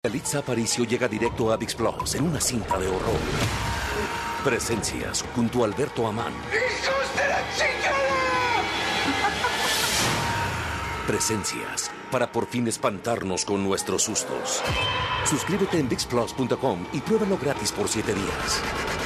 Yalitza Aparicio llega directo a ViX Plus en una cinta de horror. Presencias junto a Alberto Amán. ¡Hijos de la chingada! Presencias para por fin espantarnos con nuestros sustos. Suscríbete en ViXPlus.com y pruébalo gratis por 7 días.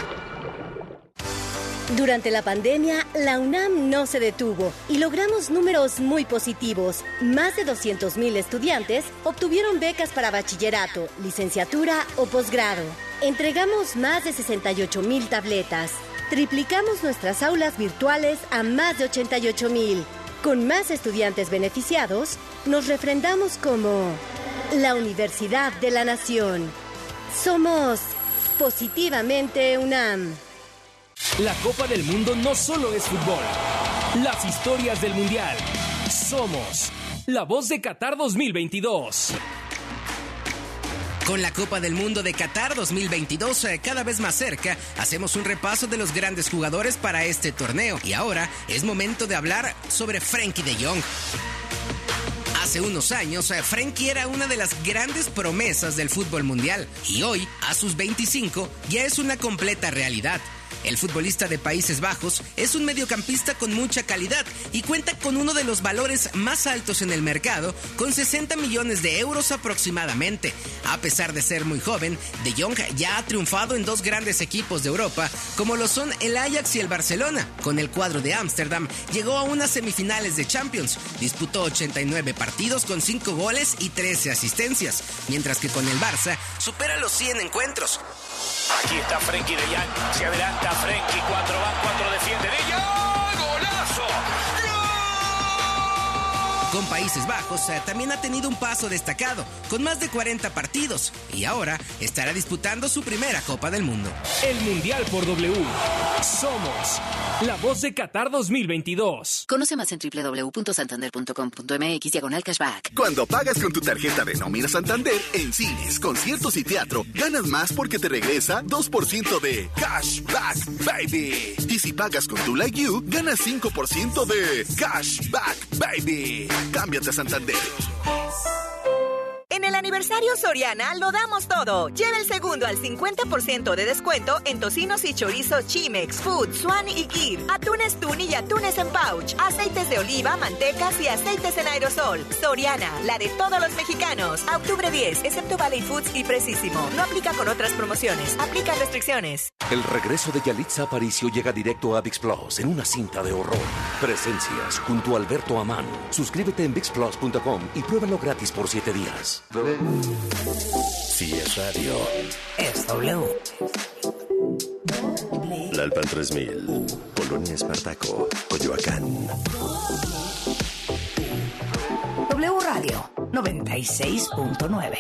Durante la pandemia, la UNAM no se detuvo y logramos números muy positivos. Más de 200,000 estudiantes obtuvieron becas para bachillerato, licenciatura o posgrado. Entregamos más de 68,000 tabletas. Triplicamos nuestras aulas virtuales a más de 88,000. Con más estudiantes beneficiados, nos refrendamos como la Universidad de la Nación. Somos Positivamente UNAM. La Copa del Mundo no solo es fútbol. Las historias del Mundial. Somos la voz de Qatar 2022. Con la Copa del Mundo de Qatar 2022 cada vez más cerca, hacemos un repaso de los grandes jugadores para este torneo. Y ahora es momento de hablar sobre Frenkie de Jong. Hace unos años, Frenkie era una de las grandes promesas del fútbol mundial. Y hoy, a sus 25, ya es una completa realidad. El futbolista de Países Bajos es un mediocampista con mucha calidad y cuenta con uno de los valores más altos en el mercado, con 60 millones de euros aproximadamente. A pesar de ser muy joven, De Jong ya ha triunfado en dos grandes equipos de Europa, como lo son el Ajax y el Barcelona. Con el cuadro de Ámsterdam llegó a unas semifinales de Champions, disputó 89 partidos con 5 goles y 13 asistencias, mientras que con el Barça supera los 100 encuentros. Aquí está Frenkie de Jong, se adelanta Frenkie, 4 van, 4 defiende de Jong, ¡golazo! Con Países Bajos también ha tenido un paso destacado, con más de 40 partidos, y ahora estará disputando su primera Copa del Mundo. El Mundial por W. Somos la voz de Qatar 2022. Conoce más en www.santander.com.mx/cashback. Cuando pagas con tu tarjeta de nómina Santander, en cines, conciertos y teatro, ganas más porque te regresa 2% de cashback, baby. Y si pagas con tu Like You, ganas 5% de cashback, baby. Cámbiate a Santander. En el aniversario Soriana lo damos todo. Lleva el segundo al 50% de descuento en tocinos y chorizos Chimex, Food, Swan y Kir, atunes tuni y atunes en pouch, aceites de oliva, mantecas y aceites en aerosol. Soriana, la de todos los mexicanos. A octubre 10, excepto Valley Foods y Precisimo. No aplica con otras promociones. Aplica restricciones. El regreso de Yalitza Aparicio llega directo a ViX Plus en una cinta de horror. Presencias junto a Alberto Amán. Suscríbete en ViXPlus.com y pruébalo gratis por 7 días. Si es radio, es W. La Alpan 3000, Polonia Espartaco, Coyoacán. W Radio 96.9.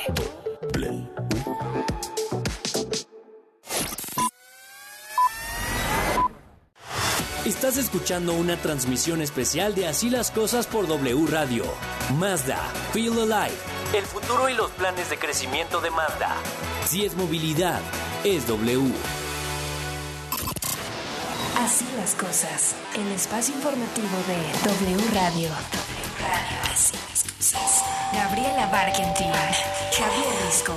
Estás escuchando una transmisión especial de Así las Cosas por W Radio. Mazda, Feel Alive. El futuro y los planes de crecimiento de Mazda. Si es movilidad, es W. Así las cosas. El espacio informativo de W Radio. Así las cosas. Gabriela Barkentin. Javier Risco.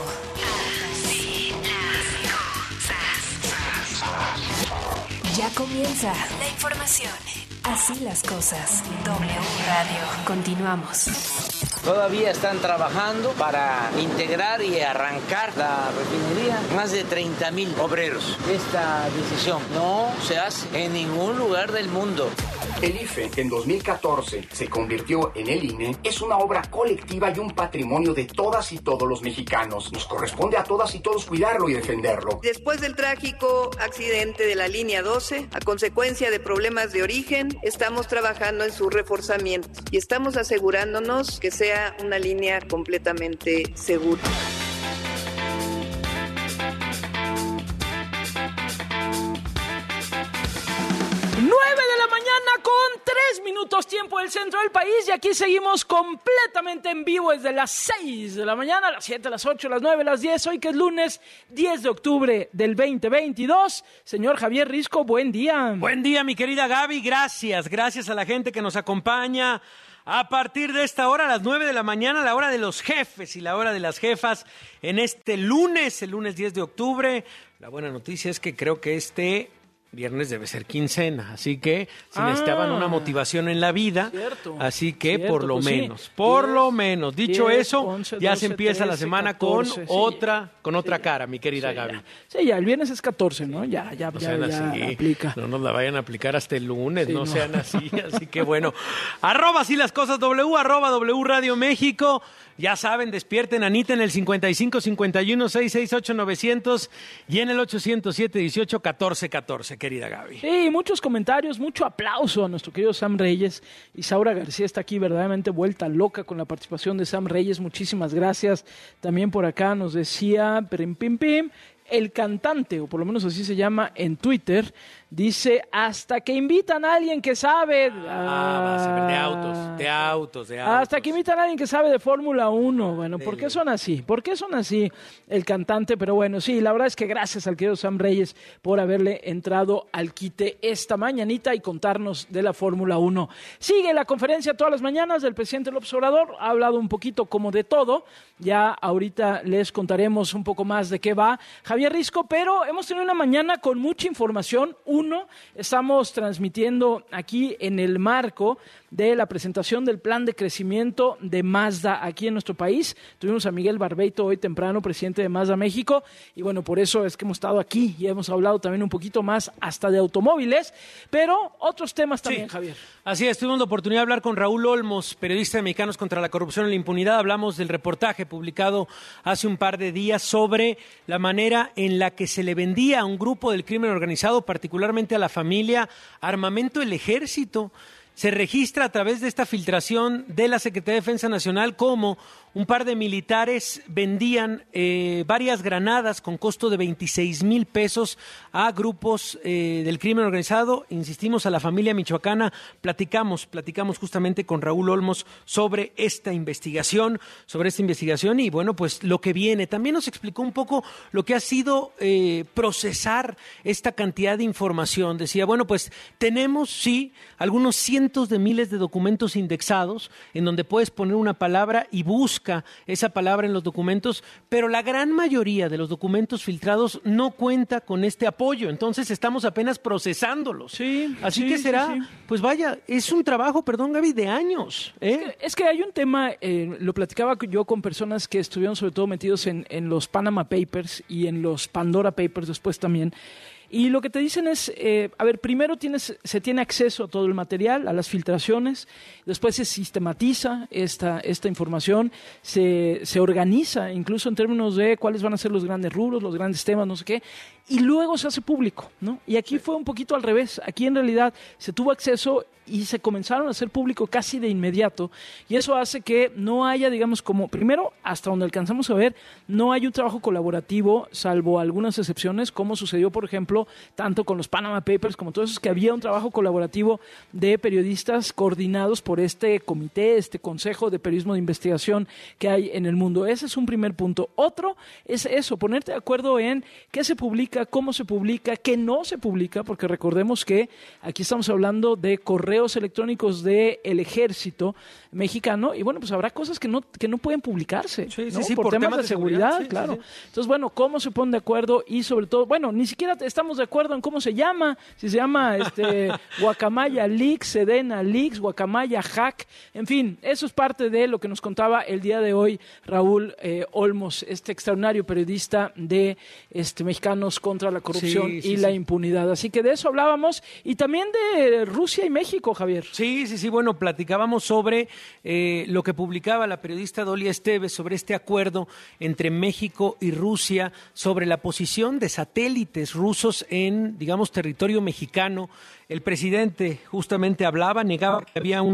Ya comienza la información. Así las cosas. W Radio. Continuamos. Todavía están trabajando para integrar y arrancar la refinería. Más de 30,000 obreros. Esta decisión no se hace en ningún lugar del mundo. El IFE, que en 2014 se convirtió en el INE, es una obra colectiva y un patrimonio de todas y todos los mexicanos. Nos corresponde a todas y todos cuidarlo y defenderlo. Después del trágico accidente de la línea 12, a consecuencia de problemas de origen, estamos trabajando en su reforzamiento y estamos asegurándonos que sea una línea completamente segura. 3 tiempo del centro del país, y aquí seguimos completamente en vivo desde las 6 de la mañana, las 7, las 8, las 9, las 10, hoy que es lunes 10 de octubre del 2022. Señor Javier Risco, buen día. Buen día, mi querida Gaby, gracias a la gente que nos acompaña A partir de esta hora, a las 9 de la mañana, la hora de los jefes y la hora de las jefas en este lunes, el lunes 10 de octubre. La buena noticia es que creo que este viernes debe ser quincena, así que si necesitaban una motivación en la vida, así que por lo menos, dicho 10, eso, 11, ya 12, se empieza 13, la semana 14, con otra cara, mi querida Gaby. Ya el viernes es 14, ¿no? Ya aplica. No nos la vayan a aplicar hasta el lunes, no sean así que bueno. @ así las cosas W, @W Radio México. Ya saben, despierten Anita en el 55 51 668 900 y en el 807 18 14 14, querida Gaby. Sí, muchos comentarios, mucho aplauso a nuestro querido Sam Reyes. Isaura García está aquí verdaderamente vuelta loca con la participación de Sam Reyes. Muchísimas gracias. También por acá nos decía el cantante, o por lo menos así se llama en Twitter, dice, hasta que invitan a alguien que sabe... de autos. Hasta que invitan a alguien que sabe de Fórmula 1. Bueno, ¿por qué son así? El cantante? Pero bueno, sí, la verdad es que gracias al querido Sam Reyes por haberle entrado al quite esta mañanita y contarnos de la Fórmula 1. Sigue la conferencia todas las mañanas del presidente López Obrador. Ha hablado un poquito como de todo. Ya ahorita les contaremos un poco más de qué va Javier Risco, pero hemos tenido una mañana con mucha información. Estamos transmitiendo aquí en el marco de la presentación del plan de crecimiento de Mazda aquí en nuestro país. Tuvimos a Miguel Barbeito hoy temprano, presidente de Mazda México, y bueno, por eso es que hemos estado aquí y hemos hablado también un poquito más hasta de automóviles, pero otros temas también, Javier. Así es, tuvimos la oportunidad de hablar con Raúl Olmos, periodista de Mexicanos contra la Corrupción y la Impunidad. Hablamos del reportaje publicado hace un par de días sobre la manera en la que se le vendía a un grupo del crimen organizado, particularmente a la familia, armamento del ejército. Se registra a través de esta filtración de la Secretaría de Defensa Nacional cómo un par de militares vendían varias granadas con costo de 26,000 pesos a grupos del crimen organizado. Insistimos, a la familia michoacana. Platicamos justamente con Raúl Olmos sobre esta investigación y bueno, pues lo que viene. También nos explicó un poco lo que ha sido procesar esta cantidad de información. Decía, bueno, pues tenemos, sí, algunos cientos de miles de documentos indexados en donde puedes poner una palabra y busca esa palabra en los documentos, pero la gran mayoría de los documentos filtrados no cuenta con este apoyo, entonces estamos apenas procesándolos. Así que será, pues vaya, es un trabajo, Gaby, de años. Es que hay un tema, lo platicaba yo con personas que estuvieron sobre todo metidos en los Panama Papers y en los Pandora Papers después también. Y lo que te dicen es, primero se tiene acceso a todo el material, a las filtraciones, después se sistematiza esta información, se organiza incluso en términos de cuáles van a ser los grandes rubros, los grandes temas, no sé qué, y luego se hace público, ¿no? Y aquí fue un poquito al revés. Aquí en realidad se tuvo acceso y se comenzaron a hacer público casi de inmediato, y eso hace que no haya, digamos, como primero, hasta donde alcanzamos a ver, no hay un trabajo colaborativo, salvo algunas excepciones, como sucedió, por ejemplo, tanto con los Panama Papers como todos esos, que había un trabajo colaborativo de periodistas coordinados por este comité, este consejo de periodismo de investigación que hay en el mundo. Ese es un primer punto. Otro es eso, ponerte de acuerdo en qué se publica, cómo se publica, qué no se publica, porque recordemos que aquí estamos hablando de correos electrónicos del ejército mexicano, y bueno, pues habrá cosas que no pueden publicarse, ¿no? por temas de seguridad, claro. Entonces, bueno, cómo se ponen de acuerdo y sobre todo, bueno, ni siquiera estamos de acuerdo en cómo se llama, si se llama Guacamaya Leaks, Sedena Leaks, Guacamaya Hack, en fin, eso es parte de lo que nos contaba el día de hoy Raúl Olmos, este extraordinario periodista de Mexicanos contra la Corrupción y la Impunidad. Así que de eso hablábamos, y también de Rusia y México, Javier. Sí, bueno, platicábamos sobre lo que publicaba la periodista Dolia Esteves sobre este acuerdo entre México y Rusia sobre la posición de satélites rusos en, digamos, territorio mexicano. El presidente justamente negaba que había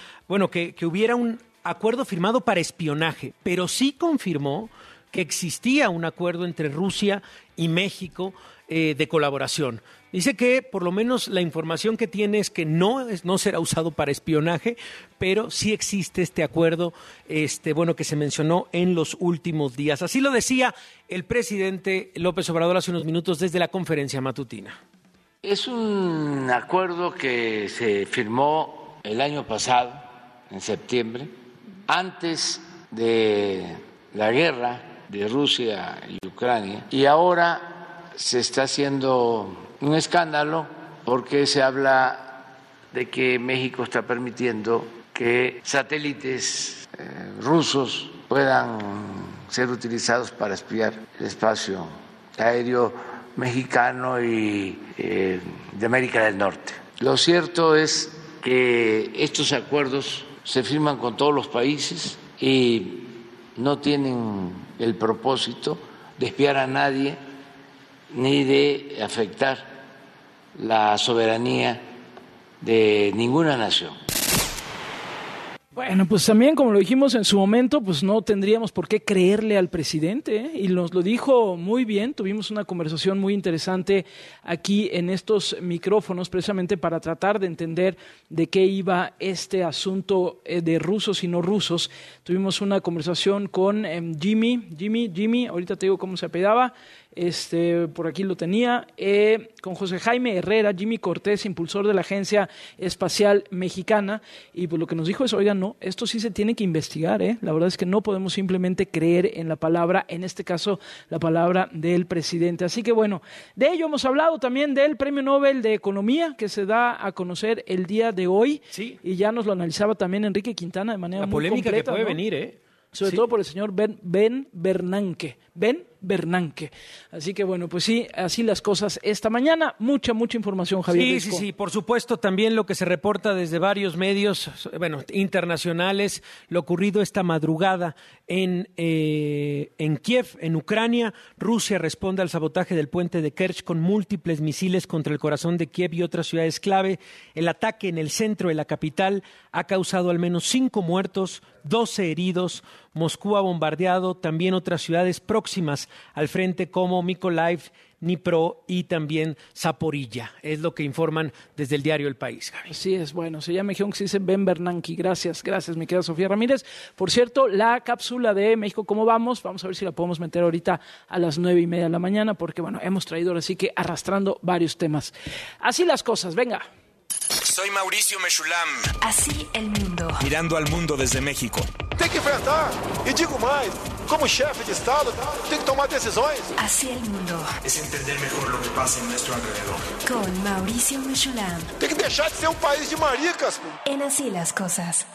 que hubiera un acuerdo firmado para espionaje, pero sí confirmó que existía un acuerdo entre Rusia y México de colaboración. Dice que por lo menos la información que tiene es que no será usado para espionaje, pero sí existe este acuerdo que se mencionó en los últimos días. Así lo decía el presidente López Obrador hace unos minutos desde la conferencia matutina. Es un acuerdo que se firmó el año pasado en septiembre, antes de la guerra de Rusia y Ucrania, y ahora se está haciendo un escándalo porque se habla de que México está permitiendo que satélites rusos puedan ser utilizados para espiar el espacio aéreo mexicano y de América del Norte. Lo cierto es que estos acuerdos se firman con todos los países y no tienen el propósito de espiar a nadie ni de afectar la soberanía de ninguna nación. Bueno, pues también, como lo dijimos en su momento, pues no tendríamos por qué creerle al presidente, ¿eh? Y nos lo dijo muy bien. Tuvimos una conversación muy interesante aquí en estos micrófonos, precisamente para tratar de entender de qué iba este asunto de rusos y no rusos. Tuvimos una conversación con Jimmy, ahorita te digo cómo se apellidaba. Por aquí lo tenía, con José Jaime Herrera, Jimmy Cortés, impulsor de la Agencia Espacial Mexicana, y pues lo que nos dijo es, oigan, no, esto sí se tiene que investigar, la verdad es que no podemos simplemente creer en la palabra, en este caso, la palabra del presidente. Así que bueno, de ello hemos hablado también del Premio Nobel de Economía, que se da a conocer el día de hoy, sí. Y ya nos lo analizaba también Enrique Quintana de manera muy completa. La polémica que puede ¿no? venir, Sobre todo por el señor Ben Bernanke. Así que bueno, pues sí, así las cosas esta mañana. Mucha información, Javier. Sí, por supuesto. También lo que se reporta desde varios medios, internacionales, lo ocurrido esta madrugada en Kiev, en Ucrania. Rusia responde al sabotaje del puente de Kerch con múltiples misiles contra el corazón de Kiev y otras ciudades clave. El ataque en el centro de la capital ha causado al menos 5 muertos, 12 heridos. Moscú ha bombardeado también otras ciudades próximas al frente como Mykolaiv, Dnipro y también Zaporilla. Es lo que informan desde el diario El País, Gaby. Así es, bueno, se llama que se dice Ben Bernanke. Gracias, mi querida Sofía Ramírez. Por cierto, la cápsula de México, ¿cómo vamos? Vamos a ver si la podemos meter ahorita a las 9:30 de la mañana, porque bueno, hemos traído ahora sí que arrastrando varios temas. Así las cosas, venga. Soy Mauricio Mechulam. Así el mundo. Mirando al mundo desde México. Tem que enfrentar, e digo mais, como chefe de Estado, tem que tomar decisões. Así el mundo. Es entender mejor lo que pasa en nuestro alrededor. Con Mauricio Mechulam. Tem que deixar de ser un país de maricas. En Así las cosas.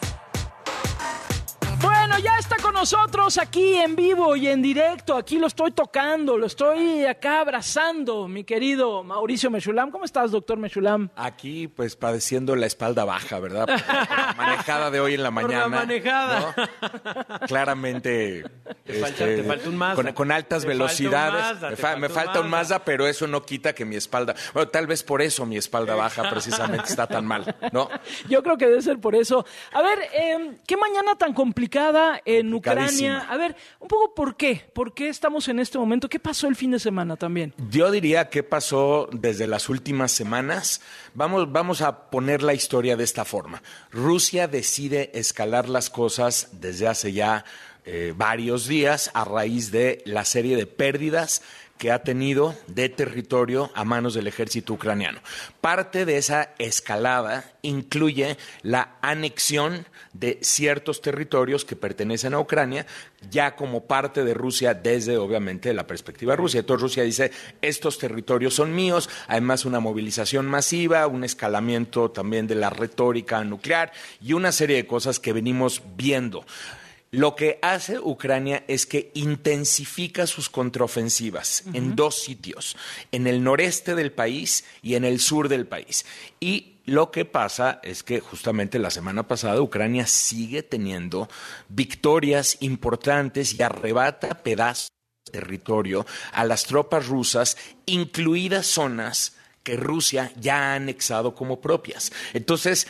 Bueno, ya está con nosotros aquí en vivo y en directo. Aquí lo estoy tocando, lo estoy acá abrazando, mi querido Mauricio Mechulam. ¿Cómo estás, doctor Mechulam? Aquí, pues, padeciendo la espalda baja, ¿verdad? Por la manejada de hoy en la mañana. Por la manejada. ¿No? Claramente. Te falta un Mazda. Con altas velocidades. Me falta un Mazda, pero eso no quita que mi espalda... Bueno, tal vez por eso mi espalda baja precisamente está tan mal, ¿no? Yo creo que debe ser por eso. A ver, ¿qué mañana tan complicada en Ucrania? A ver, un poco ¿por qué? ¿Por qué estamos en este momento? ¿Qué pasó el fin de semana también? Yo diría que pasó desde las últimas semanas. Vamos a poner la historia de esta forma. Rusia decide escalar las cosas desde hace ya varios días a raíz de la serie de pérdidas que ha tenido de territorio a manos del ejército ucraniano. Parte de esa escalada incluye la anexión de ciertos territorios que pertenecen a Ucrania, ya como parte de Rusia desde, obviamente, la perspectiva de Rusia. Entonces Rusia dice, estos territorios son míos, además una movilización masiva, un escalamiento también de la retórica nuclear y una serie de cosas que venimos viendo. Lo que hace Ucrania es que intensifica sus contraofensivas en 2 sitios, en el noreste del país y en el sur del país. Y lo que pasa es que justamente la semana pasada Ucrania sigue teniendo victorias importantes y arrebata pedazos de territorio a las tropas rusas, incluidas zonas que Rusia ya ha anexado como propias. Entonces,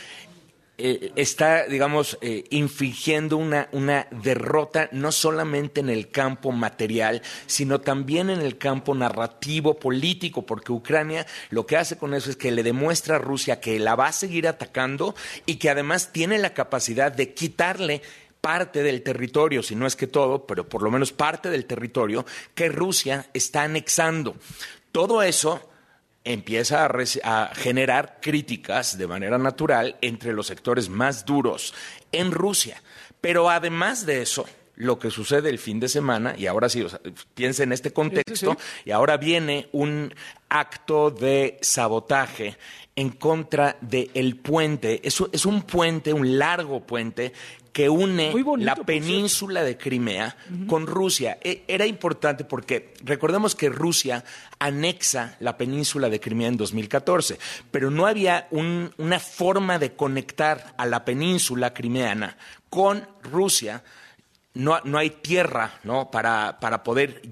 está, digamos, infligiendo una derrota no solamente en el campo material, sino también en el campo narrativo político, porque Ucrania lo que hace con eso es que le demuestra a Rusia que la va a seguir atacando y que además tiene la capacidad de quitarle parte del territorio, si no es que todo, pero por lo menos parte del territorio que Rusia está anexando. Todo eso empieza a generar críticas de manera natural entre los sectores más duros en Rusia. Pero además de eso, lo que sucede el fin de semana, y ahora sí, o sea, piensa en este contexto, y ahora viene un acto de sabotaje en contra del puente. Es un puente, un largo puente, que une la península de Crimea con Rusia. Era importante porque recordemos que Rusia anexa la península de Crimea en 2014, pero no había una forma de conectar a la península crimeana con Rusia. No hay tierra, ¿no? para poder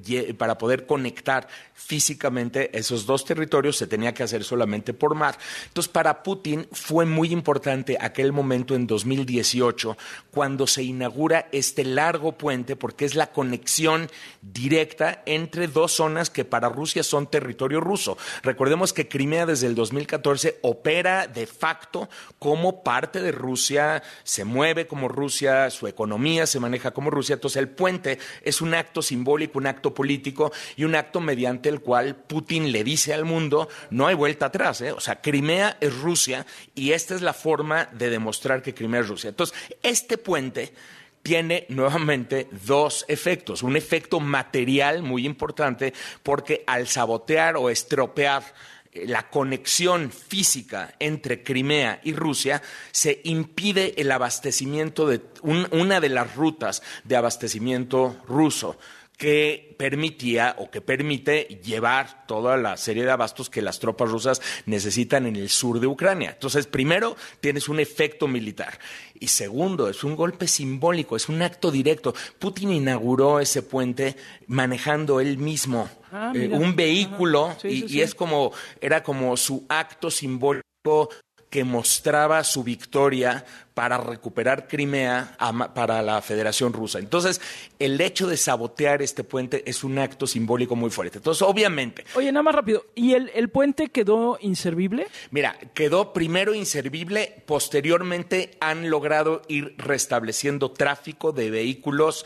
conectar físicamente esos dos territorios, se tenía que hacer solamente por mar. Entonces, para Putin fue muy importante aquel momento en 2018 cuando se inaugura este largo puente, porque es la conexión directa entre dos zonas que para Rusia son territorio ruso. Recordemos que Crimea desde el 2014 opera de facto como parte de Rusia, se mueve como Rusia, su economía se maneja como Rusia. Entonces, el puente es un acto simbólico, un acto político y un acto mediante el cual Putin le dice al mundo, no hay vuelta atrás, O sea, Crimea es Rusia y esta es la forma de demostrar que Crimea es Rusia. Entonces, este puente tiene nuevamente dos efectos. Un efecto material muy importante porque al sabotear o estropear la conexión física entre Crimea y Rusia, se impide el abastecimiento de una de las rutas de abastecimiento ruso que permitía o que permite llevar toda la serie de abastos que las tropas rusas necesitan en el sur de Ucrania. Entonces, primero, tienes un efecto militar. Y segundo, es un golpe simbólico, es un acto directo. Putin inauguró ese puente manejando él mismo un vehículo y era como su acto simbólico que mostraba su victoria para recuperar Crimea para la Federación Rusa. Entonces, el hecho de sabotear este puente es un acto simbólico muy fuerte. Entonces, obviamente... Oye, nada más rápido, ¿y el puente quedó inservible? Mira, quedó primero inservible, posteriormente han logrado ir restableciendo tráfico de vehículos,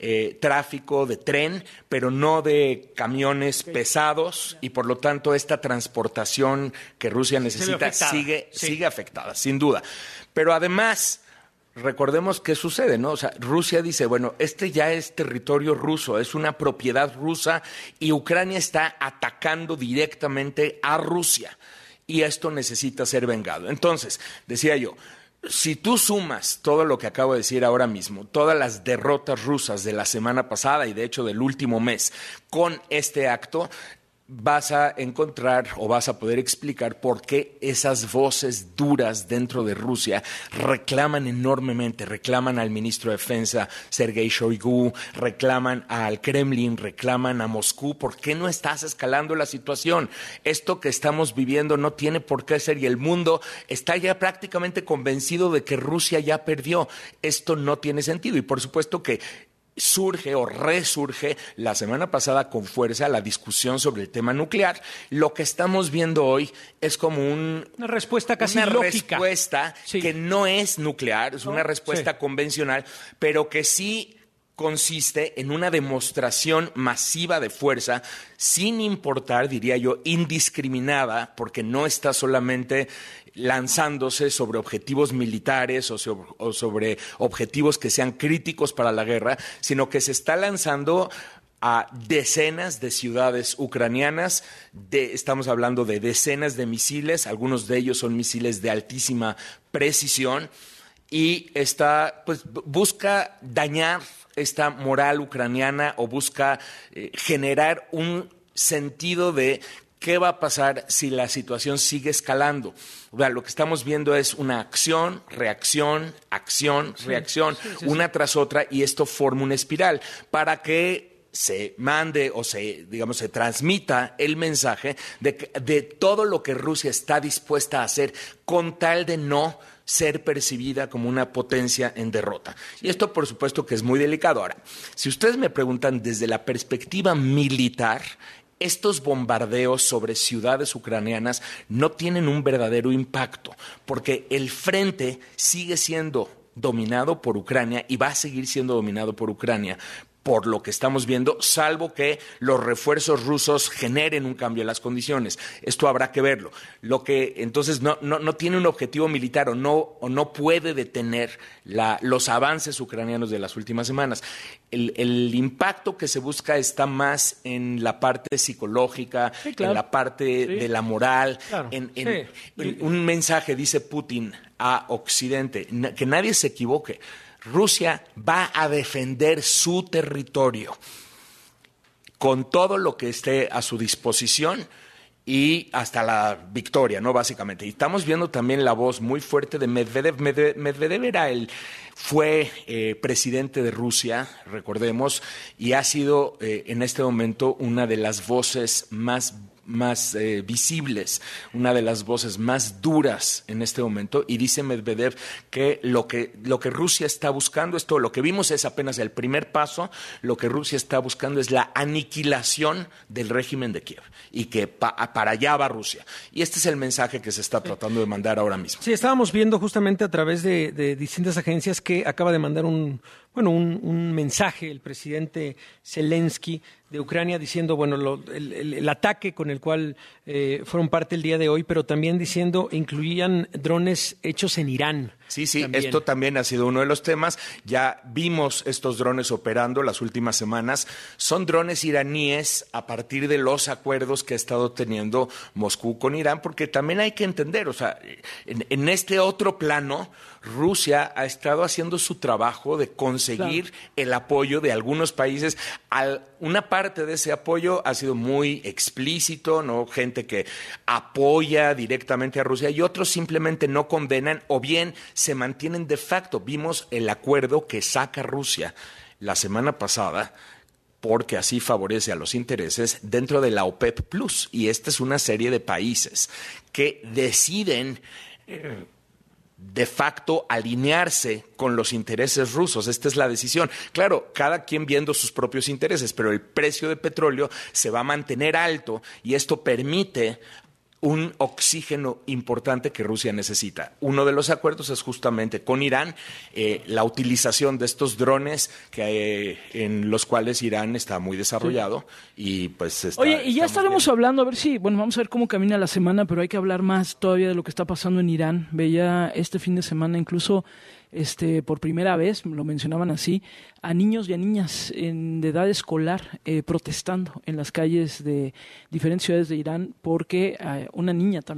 tráfico de tren, pero no de camiones pesados, y por lo tanto esta transportación que Rusia necesita sigue afectada, sin duda. Pero además, recordemos qué sucede, ¿no? O sea, Rusia dice, bueno, este ya es territorio ruso, es una propiedad rusa y Ucrania está atacando directamente a Rusia y esto necesita ser vengado. Entonces, decía yo, si tú sumas todo lo que acabo de decir ahora mismo, todas las derrotas rusas de la semana pasada y de hecho del último mes con este acto, vas a encontrar o vas a poder explicar por qué esas voces duras dentro de Rusia reclaman enormemente, reclaman al ministro de Defensa, Sergei Shoigu, reclaman al Kremlin, reclaman a Moscú. ¿Por qué no estás escalando la situación? Esto que estamos viviendo no tiene por qué ser y el mundo está ya prácticamente convencido de que Rusia ya perdió. Esto no tiene sentido y por supuesto que surge o resurge la semana pasada con fuerza la discusión sobre el tema nuclear. Lo que estamos viendo hoy es como una respuesta casi lógica. Una respuesta que no es nuclear, es una respuesta convencional, pero que sí consiste en una demostración masiva de fuerza, sin importar, diría yo, indiscriminada, porque no está solamente lanzándose sobre objetivos militares o sobre objetivos que sean críticos para la guerra, sino que se está lanzando a decenas de ciudades ucranianas, estamos hablando de decenas de misiles, algunos de ellos son misiles de altísima precisión, y busca dañar esta moral ucraniana o busca generar un sentido de qué va a pasar si la situación sigue escalando. O sea, lo que estamos viendo es una acción, reacción, reacción, una tras otra, y esto forma una espiral para que se mande o se transmita el mensaje de todo lo que Rusia está dispuesta a hacer con tal de no ser percibida como una potencia en derrota. Y esto, por supuesto, que es muy delicado. Ahora, si ustedes me preguntan desde la perspectiva militar, estos bombardeos sobre ciudades ucranianas no tienen un verdadero impacto, porque el frente sigue siendo dominado por Ucrania y va a seguir siendo dominado por Ucrania por lo que estamos viendo, salvo que los refuerzos rusos generen un cambio en las condiciones. Esto habrá que verlo. Lo que entonces no tiene un objetivo militar o no puede detener los avances ucranianos de las últimas semanas. El impacto que se busca está más en la parte psicológica, sí, claro, en la parte de la moral, claro, un mensaje, dice Putin a Occidente, que nadie se equivoque. Rusia va a defender su territorio con todo lo que esté a su disposición y hasta la victoria, ¿no? Básicamente. Y estamos viendo también la voz muy fuerte de Medvedev. Medvedev fue presidente de Rusia, recordemos, y ha sido en este momento una de las voces más visibles, una de las voces más duras en este momento, y dice Medvedev que lo que Rusia está buscando, lo que vimos es apenas el primer paso, lo que Rusia está buscando es la aniquilación del régimen de Kiev, y que para allá va Rusia. Y este es el mensaje que se está tratando de mandar ahora mismo. Sí, estábamos viendo justamente a través de distintas agencias que acaba de mandar un mensaje el presidente Zelensky de Ucrania diciendo, el ataque con el cual fueron parte el día de hoy, pero también diciendo incluían drones hechos en Irán. Sí, esto también ha sido uno de los temas. Ya vimos estos drones operando las últimas semanas. Son drones iraníes a partir de los acuerdos que ha estado teniendo Moscú con Irán, porque también hay que entender, en este otro plano, Rusia ha estado haciendo su trabajo de conseguir el apoyo de algunos países. Una parte de ese apoyo ha sido muy explícito, ¿no? Gente que apoya directamente a Rusia y otros simplemente no condenan o bien se mantienen de facto. Vimos el acuerdo que saca Rusia la semana pasada porque así favorece a los intereses dentro de la OPEP Plus. Y esta es una serie de países que deciden de facto alinearse con los intereses rusos. Esta es la decisión. Claro, cada quien viendo sus propios intereses, pero el precio de petróleo se va a mantener alto y esto permite un oxígeno importante que Rusia necesita. Uno de los acuerdos es justamente con Irán, la utilización de estos drones en los cuales Irán está muy desarrollado y pues Oye, y ya estaremos hablando, a ver si, vamos a ver cómo camina la semana, pero hay que hablar más todavía de lo que está pasando en Irán. Veía este fin de semana incluso por primera vez, lo mencionaban así, a niños y a niñas de edad escolar protestando en las calles de diferentes ciudades de Irán porque una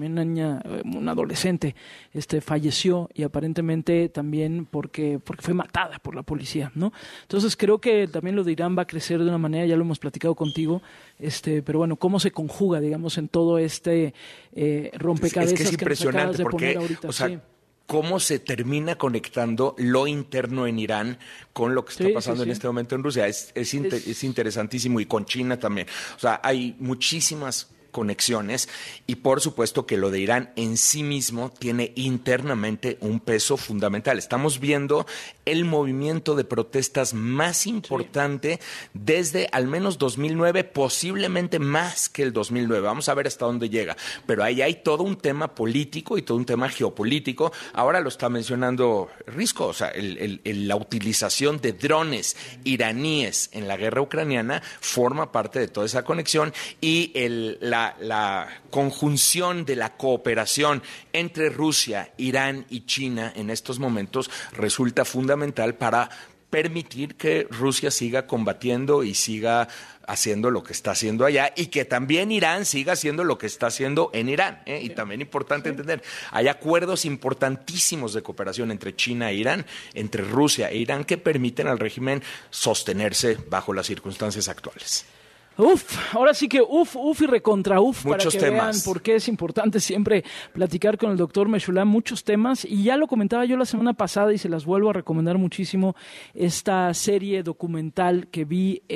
adolescente falleció y aparentemente también porque fue matada por la policía, ¿no? Entonces creo que también lo de Irán va a crecer de una manera, ya lo hemos platicado contigo, pero bueno, cómo se conjuga, digamos, en todo rompecabezas es que es impresionante de porque, poner ahorita. Cómo se termina conectando lo interno en Irán con lo que está pasando en este momento en Rusia. Es interesantísimo, y con China también. Hay muchísimas conexiones y por supuesto que lo de Irán en sí mismo tiene internamente un peso fundamental. Estamos viendo el movimiento de protestas más importante desde al menos 2009, posiblemente más que el 2009. Vamos a ver hasta dónde llega. Pero ahí hay todo un tema político y todo un tema geopolítico. Ahora lo está mencionando Risco, la utilización de drones iraníes en la guerra ucraniana forma parte de toda esa conexión y la conjunción de la cooperación entre Rusia, Irán y China en estos momentos resulta fundamental para permitir que Rusia siga combatiendo y siga haciendo lo que está haciendo allá y que también Irán siga haciendo lo que está haciendo en Irán. Y también importante entender, hay acuerdos importantísimos de cooperación entre China e Irán, entre Rusia e Irán que permiten al régimen sostenerse bajo las circunstancias actuales. Ahora sí que y recontra muchos para que temas. vean por qué es importante siempre platicar con el doctor Meshulam, muchos temas, y ya lo comentaba yo la semana pasada y se las vuelvo a recomendar muchísimo, esta serie documental que vi en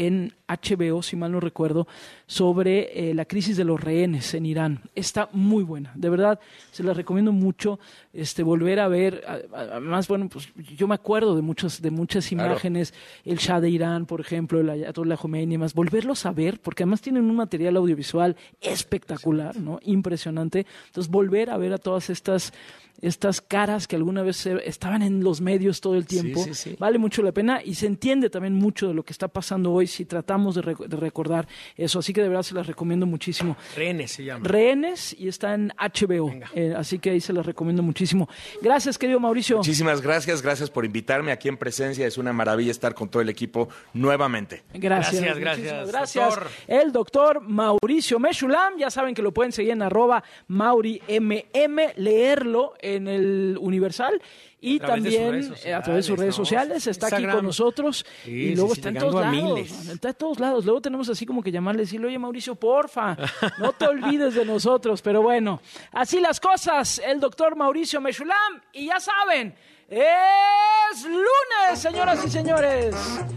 HBO, si mal no recuerdo, sobre la crisis de los rehenes en Irán. Está muy buena, de verdad, se la recomiendo mucho volver a ver. Además, bueno, pues yo me acuerdo de muchas imágenes, el Shah de Irán, por ejemplo, el Ayatollah Khomeini y demás, volverlos a ver, porque además tienen un material audiovisual espectacular, ¿no? Impresionante. Entonces, volver a ver a todas estas caras que alguna vez estaban en los medios todo el tiempo, sí. Vale mucho la pena y se entiende también mucho de lo que está pasando hoy si tratamos de recordar eso, así que de verdad se las recomiendo muchísimo. Rehenes se llama. Rehenes y está en HBO, así que ahí se las recomiendo muchísimo. Gracias, querido Mauricio. Muchísimas gracias por invitarme aquí en Presencia, es una maravilla estar con todo el equipo nuevamente. Gracias. Doctor. El doctor Mauricio Meshulam, ya saben que lo pueden seguir en @MauriMM, leerlo en el Universal y también a través de sus redes sociales. Está Instagram. Aquí con nosotros y luego está en todos lados. Está en todos lados. Luego tenemos así como que llamarle y decirle, oye Mauricio, porfa, no te olvides de nosotros. Pero bueno, así las cosas. El doctor Mauricio Meshulam y ya saben, es lunes, señoras y señores.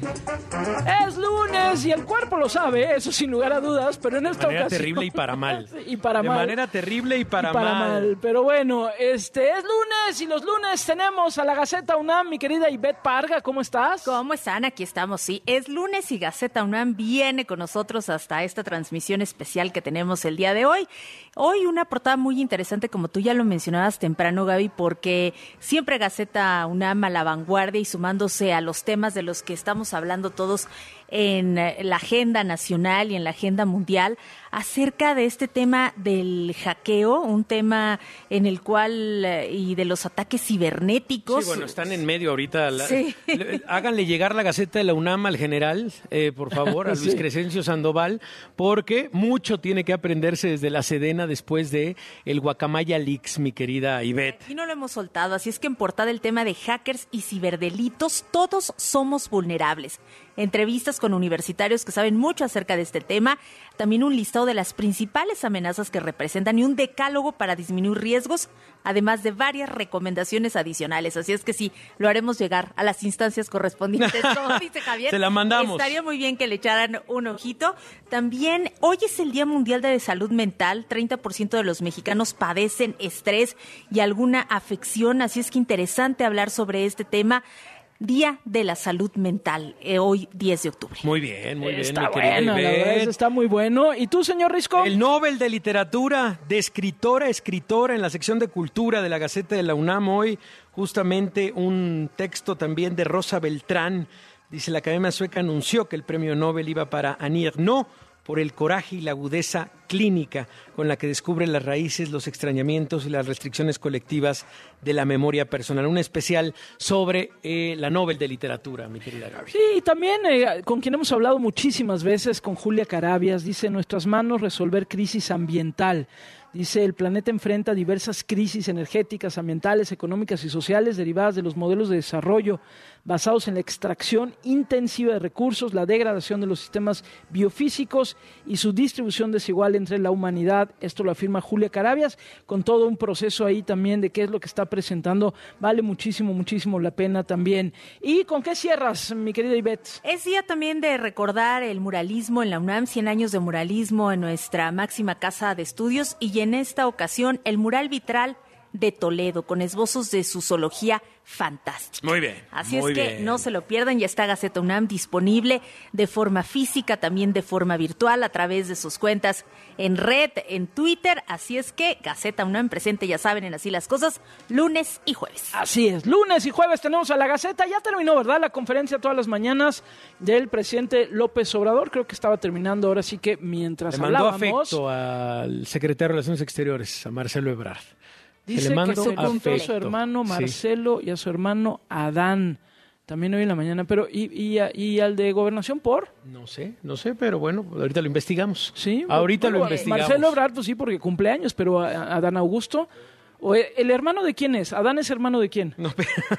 Es lunes y el cuerpo lo sabe, eso sin lugar a dudas, pero en esta ocasión... De manera terrible y para mal. De manera terrible y para mal. Pero bueno, es lunes y los lunes tenemos a la Gaceta UNAM, mi querida Ivette Parga, ¿cómo estás? ¿Cómo están? Aquí estamos, sí. Es lunes y Gaceta UNAM viene con nosotros hasta esta transmisión especial que tenemos el día de hoy. Hoy una portada muy interesante, como tú ya lo mencionabas temprano, Gaby, porque siempre Gaceta UNAM a la vanguardia y sumándose a los temas de los que estamos hablando todos en la agenda nacional y en la agenda mundial acerca de este tema del hackeo, un tema en el cual y de los ataques cibernéticos. Sí, bueno, están en medio ahorita. Sí. Háganle llegar la Gaceta de la UNAM al general, por favor, a Luis Crescencio Sandoval, porque mucho tiene que aprenderse desde la Sedena después de el Guacamaya Leaks, mi querida Ivette. Y no lo hemos soltado, así es que en portada el tema de hackers y ciberdelitos, todos somos vulnerables. Entrevistas con universitarios que saben mucho acerca de este tema, también un listado de las principales amenazas que representan y un decálogo para disminuir riesgos, además de varias recomendaciones adicionales. Así es que sí, lo haremos llegar a las instancias correspondientes, como dice Javier. Se la mandamos. Estaría muy bien que le echaran un ojito. También, hoy es el Día Mundial de Salud Mental. 30% de los mexicanos padecen estrés y alguna afección, así es que interesante hablar sobre este tema. Día de la Salud Mental, hoy 10 de octubre. Muy bien, está bueno, la verdad, está muy bueno. ¿Y tú, señor Risco? El Nobel de Literatura, de escritora a escritora, en la sección de Cultura de la Gaceta de la UNAM, hoy justamente un texto también de Rosa Beltrán. Dice, la Academia Sueca anunció que el premio Nobel iba para Annie Ernaux por el coraje y la agudeza clínica con la que descubre las raíces, los extrañamientos y las restricciones colectivas de la memoria personal. Un especial sobre la Nobel de Literatura, mi querida Gaby. Sí, también con quien hemos hablado muchísimas veces, con Julia Carabias, dice, en nuestras manos resolver crisis ambiental. Dice, el planeta enfrenta diversas crisis energéticas, ambientales, económicas y sociales derivadas de los modelos de desarrollo basados en la extracción intensiva de recursos, la degradación de los sistemas biofísicos y su distribución desigual entre la humanidad. Esto lo afirma Julia Carabias, con todo un proceso ahí también de qué es lo que está presentando. Vale muchísimo la pena también. ¿Y con qué cierras, mi querida Ivette? Es día también de recordar el muralismo en la UNAM, 100 años de muralismo en nuestra máxima casa de estudios, y en esta ocasión el mural vitral de Toledo, con esbozos de su zoología fantástica. Muy bien. Así es que no se lo pierdan, ya está Gaceta UNAM disponible de forma física, también de forma virtual, a través de sus cuentas en red, en Twitter. Así es que Gaceta UNAM presente, ya saben, en Así las Cosas, lunes y jueves. Así es, lunes y jueves tenemos a la Gaceta. Ya terminó, ¿verdad? La conferencia todas las mañanas del presidente López Obrador. Creo que estaba terminando ahora, sí que mientras hablábamos... Le mandó afecto al secretario de Relaciones Exteriores, a Marcelo Ebrard. Dice que se encontró a su hermano Marcelo y a su hermano Adán, también hoy en la mañana. Pero ¿y al de Gobernación por? No sé, pero bueno, ahorita lo investigamos. Sí, ahorita lo investigamos. Marcelo Ebrard, pues sí, porque cumpleaños, pero Adán Augusto... ¿O el hermano de quién es? ¿Adán es hermano de quién? No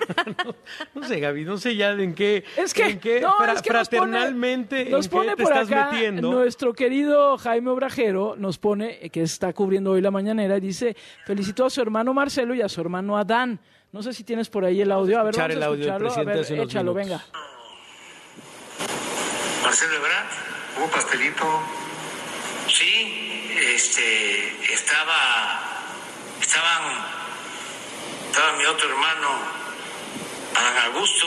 sé, Gaby, no sé ya en qué, es que fraternalmente nos pone te por estás acá, metiendo. Nuestro querido Jaime Obrajero nos pone, que está cubriendo hoy la mañanera, y dice, felicitó a su hermano Marcelo y a su hermano Adán. No sé si tienes por ahí el audio. A ver, vamos a escucharlo. A ver, échalo, venga. Marcelo Ebrard ¿Hubo pastelito? Sí, estaba mi otro hermano, Adán Augusto,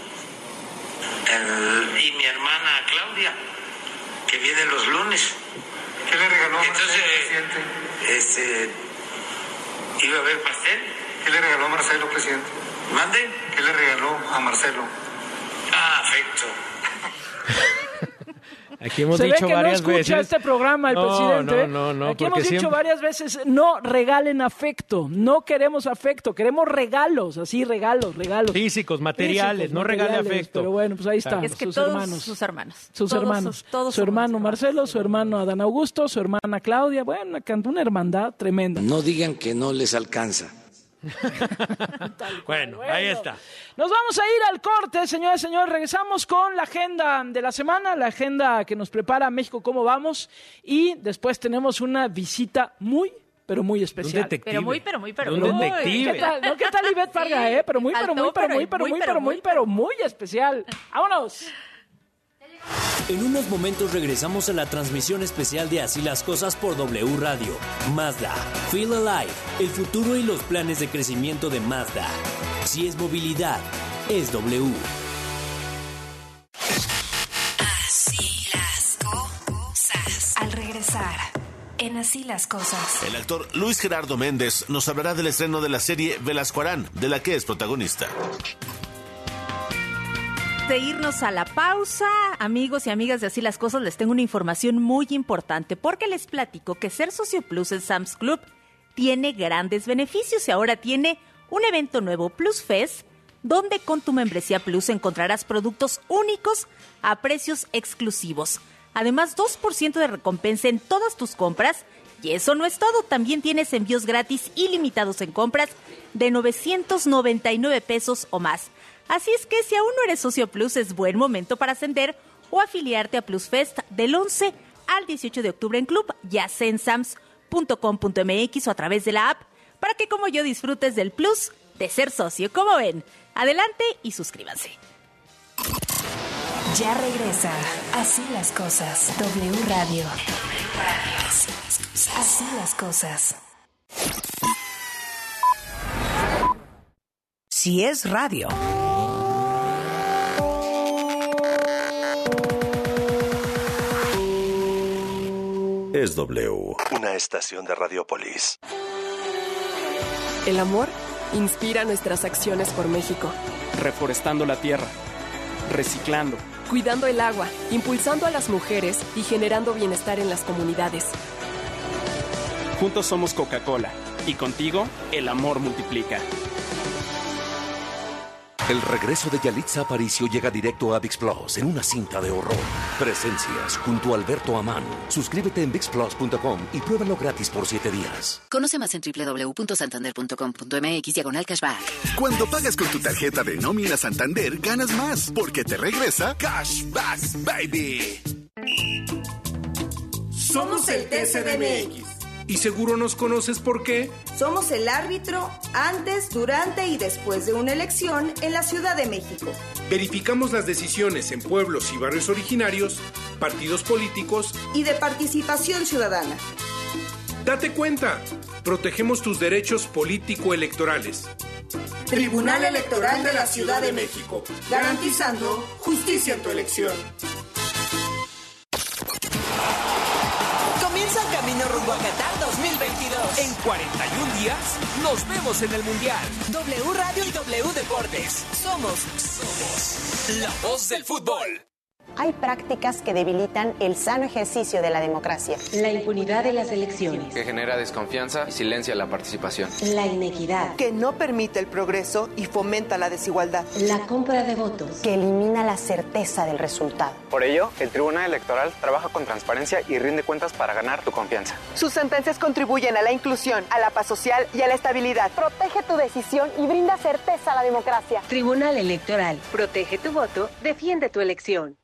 y mi hermana Claudia, que viene los lunes. ¿Qué le regaló a Marcelo, presidente? ¿Iba a haber pastel? ¿Qué le regaló a Marcelo, presidente? ¿Mande? ¿Qué le regaló a Marcelo? Afecto. Aquí hemos Se dicho ve que varias no escucha veces. este programa el presidente. No, Aquí hemos porque dicho siempre... varias veces, no regalen afecto. No queremos afecto, queremos regalos, así regalos. Físicos, materiales, no regale afecto. Pero bueno, pues ahí está. Es que sus todos hermanos. sus hermanos. Sus Todos hermanos. todos su hermano somos Marcelo, su hermano Adán Augusto, su hermana Claudia. Bueno, cantó una hermandad tremenda. No digan que no les alcanza. Bueno, ahí está. Nos vamos a ir al corte, señoras y señores. Regresamos con la agenda de la semana, la agenda que nos prepara México Cómo Vamos. Y después tenemos una visita muy, pero muy especial. Un detective. Pero Un muy. detective. ¿Qué tal? ¿No? ¿Qué tal Ivette Parga, Pero muy especial. ¡Vámonos! En unos momentos regresamos a la transmisión especial de Así las Cosas por W Radio. Mazda, Feel Alive, el futuro y los planes de crecimiento de Mazda. Si es movilidad, es W. Así las cosas. Al regresar, en Así las Cosas. El actor Luis Gerardo Méndez nos hablará del estreno de la serie Velasco Arán, de la que es protagonista. De irnos a la pausa, amigos y amigas de Así las Cosas, les tengo una información muy importante porque les platico que ser Socio Plus en Sam's Club tiene grandes beneficios y ahora tiene un evento nuevo, Plus Fest, donde con tu membresía Plus encontrarás productos únicos a precios exclusivos. Además, 2% de recompensa en todas tus compras. Y eso no es todo, también tienes envíos gratis ilimitados en compras de 999 pesos o más. Así es que si aún no eres Socio Plus, es buen momento para ascender o afiliarte a Plus Fest del 11 al 18 de octubre en Club, ya sea en sams.com.mx o a través de la app, para que como yo disfrutes del plus de ser socio. ¿Cómo ven? Adelante y suscríbanse. Ya regresa Así las Cosas. W Radio. Así las Cosas. Si es radio. Es W, una estación de Radiopolis. El amor inspira nuestras acciones por México. Reforestando la tierra, reciclando, Cuidando el agua, impulsando a las mujeres y generando bienestar en las comunidades. Juntos somos Coca-Cola y contigo el amor multiplica. El regreso de Yalitza Aparicio llega directo a ViX Plus en una cinta de horror. Presencias junto a Alberto Amán. Suscríbete en ViXPlus.com y pruébalo gratis por 7 días. Conoce más en www.santander.com.mx/cashback. Cuando pagas con tu tarjeta de nómina Santander, ganas más, porque te regresa Cashback Baby. Somos el TCDMX. Y seguro nos conoces ¿por qué? Somos el árbitro antes, durante y después de una elección en la Ciudad de México. Verificamos las decisiones en pueblos y barrios originarios, partidos políticos y de participación ciudadana. Date cuenta, protegemos tus derechos político-electorales. Tribunal Electoral de la Ciudad de México, garantizando justicia en tu elección. Comienza el camino rumbo a Qatar 2022. En 41 días nos vemos en el Mundial. W Radio y W Deportes. Somos la voz del fútbol. Hay prácticas que debilitan el sano ejercicio de la democracia. La impunidad de las elecciones. Que genera desconfianza y silencia la participación. La inequidad. Que no permite el progreso y fomenta la desigualdad. La compra de votos. Que elimina la certeza del resultado. Por ello, el Tribunal Electoral trabaja con transparencia y rinde cuentas para ganar tu confianza. Sus sentencias contribuyen a la inclusión, a la paz social y a la estabilidad. Protege tu decisión y brinda certeza a la democracia. Tribunal Electoral. Protege tu voto, defiende tu elección.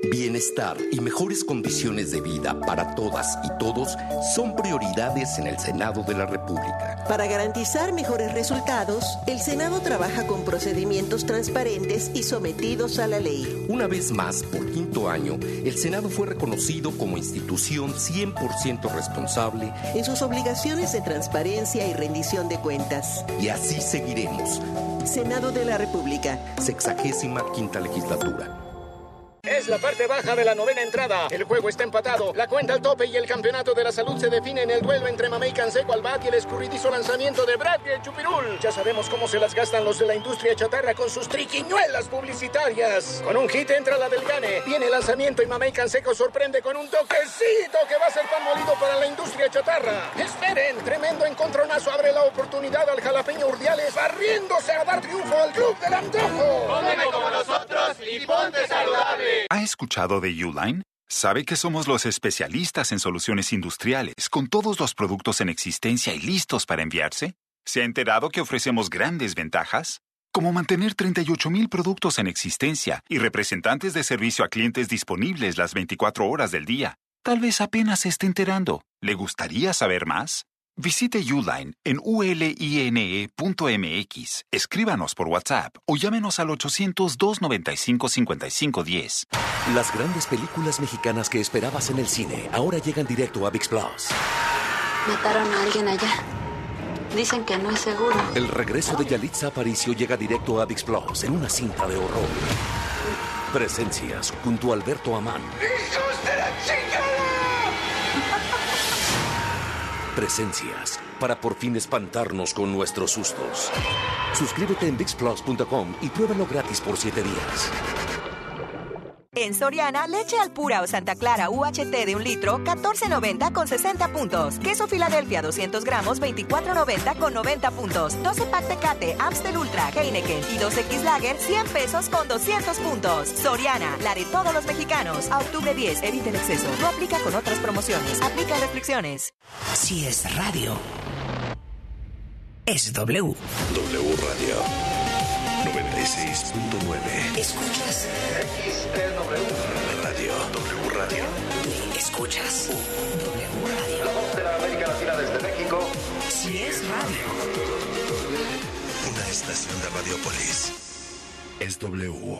Bienestar y mejores condiciones de vida para todas y todos son prioridades en el Senado de la República. Para garantizar mejores resultados, el Senado trabaja con procedimientos transparentes y sometidos a la ley. Una vez más, por quinto año, el Senado fue reconocido como institución 100% responsable en sus obligaciones de transparencia y rendición de cuentas. Y así seguiremos. Senado de la República. 65ª legislatura. Es la parte baja de la novena entrada. El juego está empatado. La cuenta al tope y el campeonato de la salud se define en el duelo entre Mamey Canseco al bat y el escurridizo lanzamiento de Brad y el Chupirul. Ya sabemos cómo se las gastan los de la industria chatarra con sus triquiñuelas publicitarias. Con un hit entra la del Gane. Viene el lanzamiento y Mamey Canseco sorprende con un toquecito que va a ser pan molido para la industria chatarra. Esperen, tremendo encontronazo abre la oportunidad al jalapeño Urdiales, barriéndose a dar triunfo al club del antojo. Cómeme como nosotros y ponte saludable. ¿Ha escuchado de Uline? Sabe que somos los especialistas en soluciones industriales, con todos los productos en existencia y listos para enviarse. ¿Se ha enterado que ofrecemos grandes ventajas? Como mantener 38,000 productos en existencia y representantes de servicio a clientes disponibles las 24 horas del día. Tal vez apenas se esté enterando. ¿Le gustaría saber más? Visite Uline en uline.mx, escríbanos por WhatsApp o llámenos al 800-295-5510. Las grandes películas mexicanas que esperabas en el cine ahora llegan directo a ViX Plus. Mataron a alguien allá. Dicen que no es seguro. El regreso de Yalitza Aparicio llega directo a ViX Plus en una cinta de horror. Presencias junto a Alberto Amán. ¡Hijos de la chingada! Presencias para por fin espantarnos con nuestros sustos. Suscríbete en ViXPlus.com y pruébalo gratis por 7 días. En Soriana, leche Alpura o Santa Clara UHT de 1 litro, $14.90 con 60 puntos. Queso Filadelfia 200 gramos, $24.90 con 90 puntos. 12 pack Tecate, Amstel Ultra, Heineken y 2X Lager, $100 con 200 puntos. Soriana, la de todos los mexicanos. A octubre 10, evite el exceso. No aplica con otras promociones. Aplica restricciones. Si es radio, es W. W Radio 96.9. ¿Escuchas? XTW Radio. W Radio. ¿Escuchas? W Radio. La voz de la América Latina desde México. Si es radio. Una estación de Radiopolis. Es W.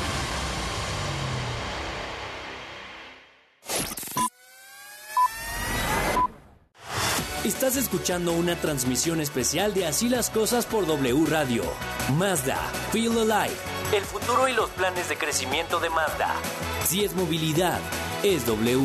Estás escuchando una transmisión especial de Así las Cosas por W Radio. Mazda, Feel Alive. El futuro y los planes de crecimiento de Mazda. Si es movilidad, es W.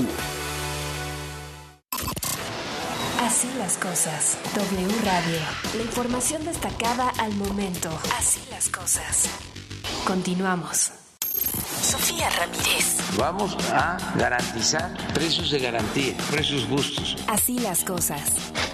Así las cosas. W Radio. La información destacada al momento. Así las cosas. Continuamos. Sofía Ramírez. Vamos a garantizar precios de garantía, precios justos. Así las cosas.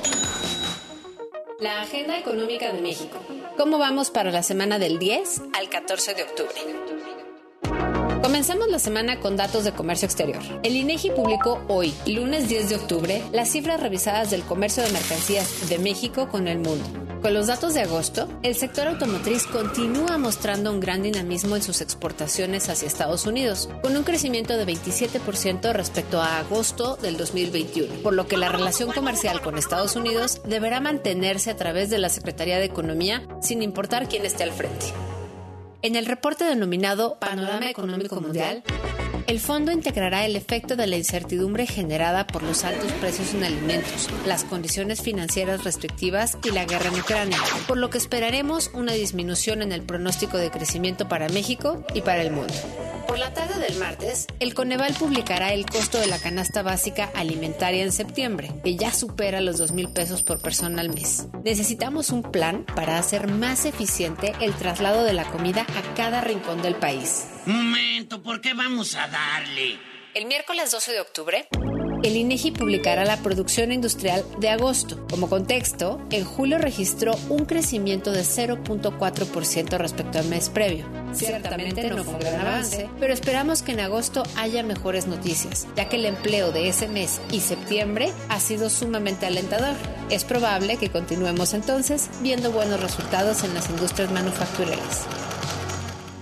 La Agenda Económica de México. ¿Cómo vamos para la semana del 10 al 14 de octubre? Comenzamos la semana con datos de comercio exterior. El INEGI publicó hoy, lunes 10 de octubre, las cifras revisadas del comercio de mercancías de México con el mundo. Con los datos de agosto, el sector automotriz continúa mostrando un gran dinamismo en sus exportaciones hacia Estados Unidos, con un crecimiento de 27% respecto a agosto del 2021, por lo que la relación comercial con Estados Unidos deberá mantenerse a través de la Secretaría de Economía, sin importar quién esté al frente. En el reporte denominado Panorama Económico Mundial, el fondo integrará el efecto de la incertidumbre generada por los altos precios en alimentos, las condiciones financieras restrictivas y la guerra en Ucrania, por lo que esperaremos una disminución en el pronóstico de crecimiento para México y para el mundo. Por la tarde del martes, el Coneval publicará el costo de la canasta básica alimentaria en septiembre, que ya supera los 2,000 pesos por persona al mes. Necesitamos un plan para hacer más eficiente el traslado de la comida a cada rincón del país. Momento, ¿por qué vamos a darle? El miércoles 12 de octubre, el INEGI publicará la producción industrial de agosto. Como contexto, en julio registró un crecimiento de 0.4% respecto al mes previo. Ciertamente no fue un gran avance, pero esperamos que en agosto haya mejores noticias, ya que el empleo de ese mes y septiembre ha sido sumamente alentador. Es probable que continuemos entonces viendo buenos resultados en las industrias manufactureras.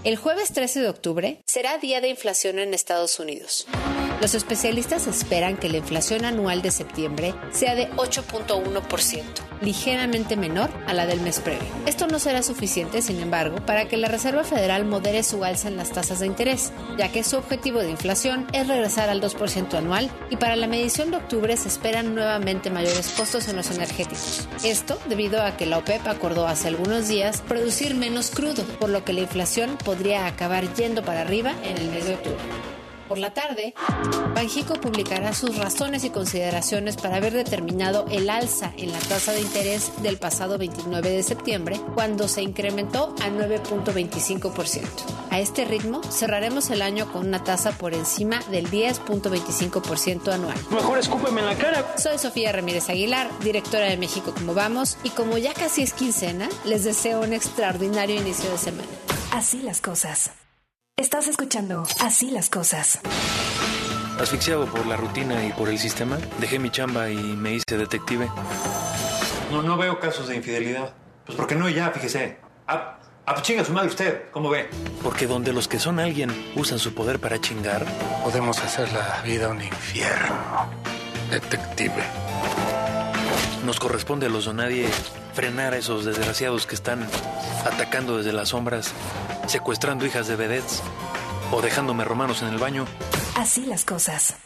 El jueves 13 de octubre será día de inflación en Estados Unidos. Los especialistas esperan que la inflación anual de septiembre sea de 8.1%, ligeramente menor a la del mes previo. Esto no será suficiente, sin embargo, para que la Reserva Federal modere su alza en las tasas de interés, ya que su objetivo de inflación es regresar al 2% anual y para la medición de octubre se esperan nuevamente mayores costos en los energéticos. Esto debido a que la OPEP acordó hace algunos días producir menos crudo, por lo que la inflación podría acabar yendo para arriba en el mes de octubre. Por la tarde, Banxico publicará sus razones y consideraciones para haber determinado el alza en la tasa de interés del pasado 29 de septiembre, cuando se incrementó a 9.25%. A este ritmo, cerraremos el año con una tasa por encima del 10.25% anual. Mejor escúpeme en la cara. Soy Sofía Ramírez Aguilar, directora de México Como Vamos, y como ya casi es quincena, les deseo un extraordinario inicio de semana. Así las cosas. Estás escuchando Así las cosas. Asfixiado por la rutina y por el sistema, dejé mi chamba y me hice detective. No veo casos de infidelidad. Pues porque no ya, fíjese. Chinga su madre usted, ¿cómo ve? Porque donde los que son alguien usan su poder para chingar, podemos hacer la vida un infierno. Detective. Nos corresponde a los donadie frenar a esos desgraciados que están atacando desde las sombras, secuestrando hijas de vedettes o dejándome romanos en el baño. Así las cosas.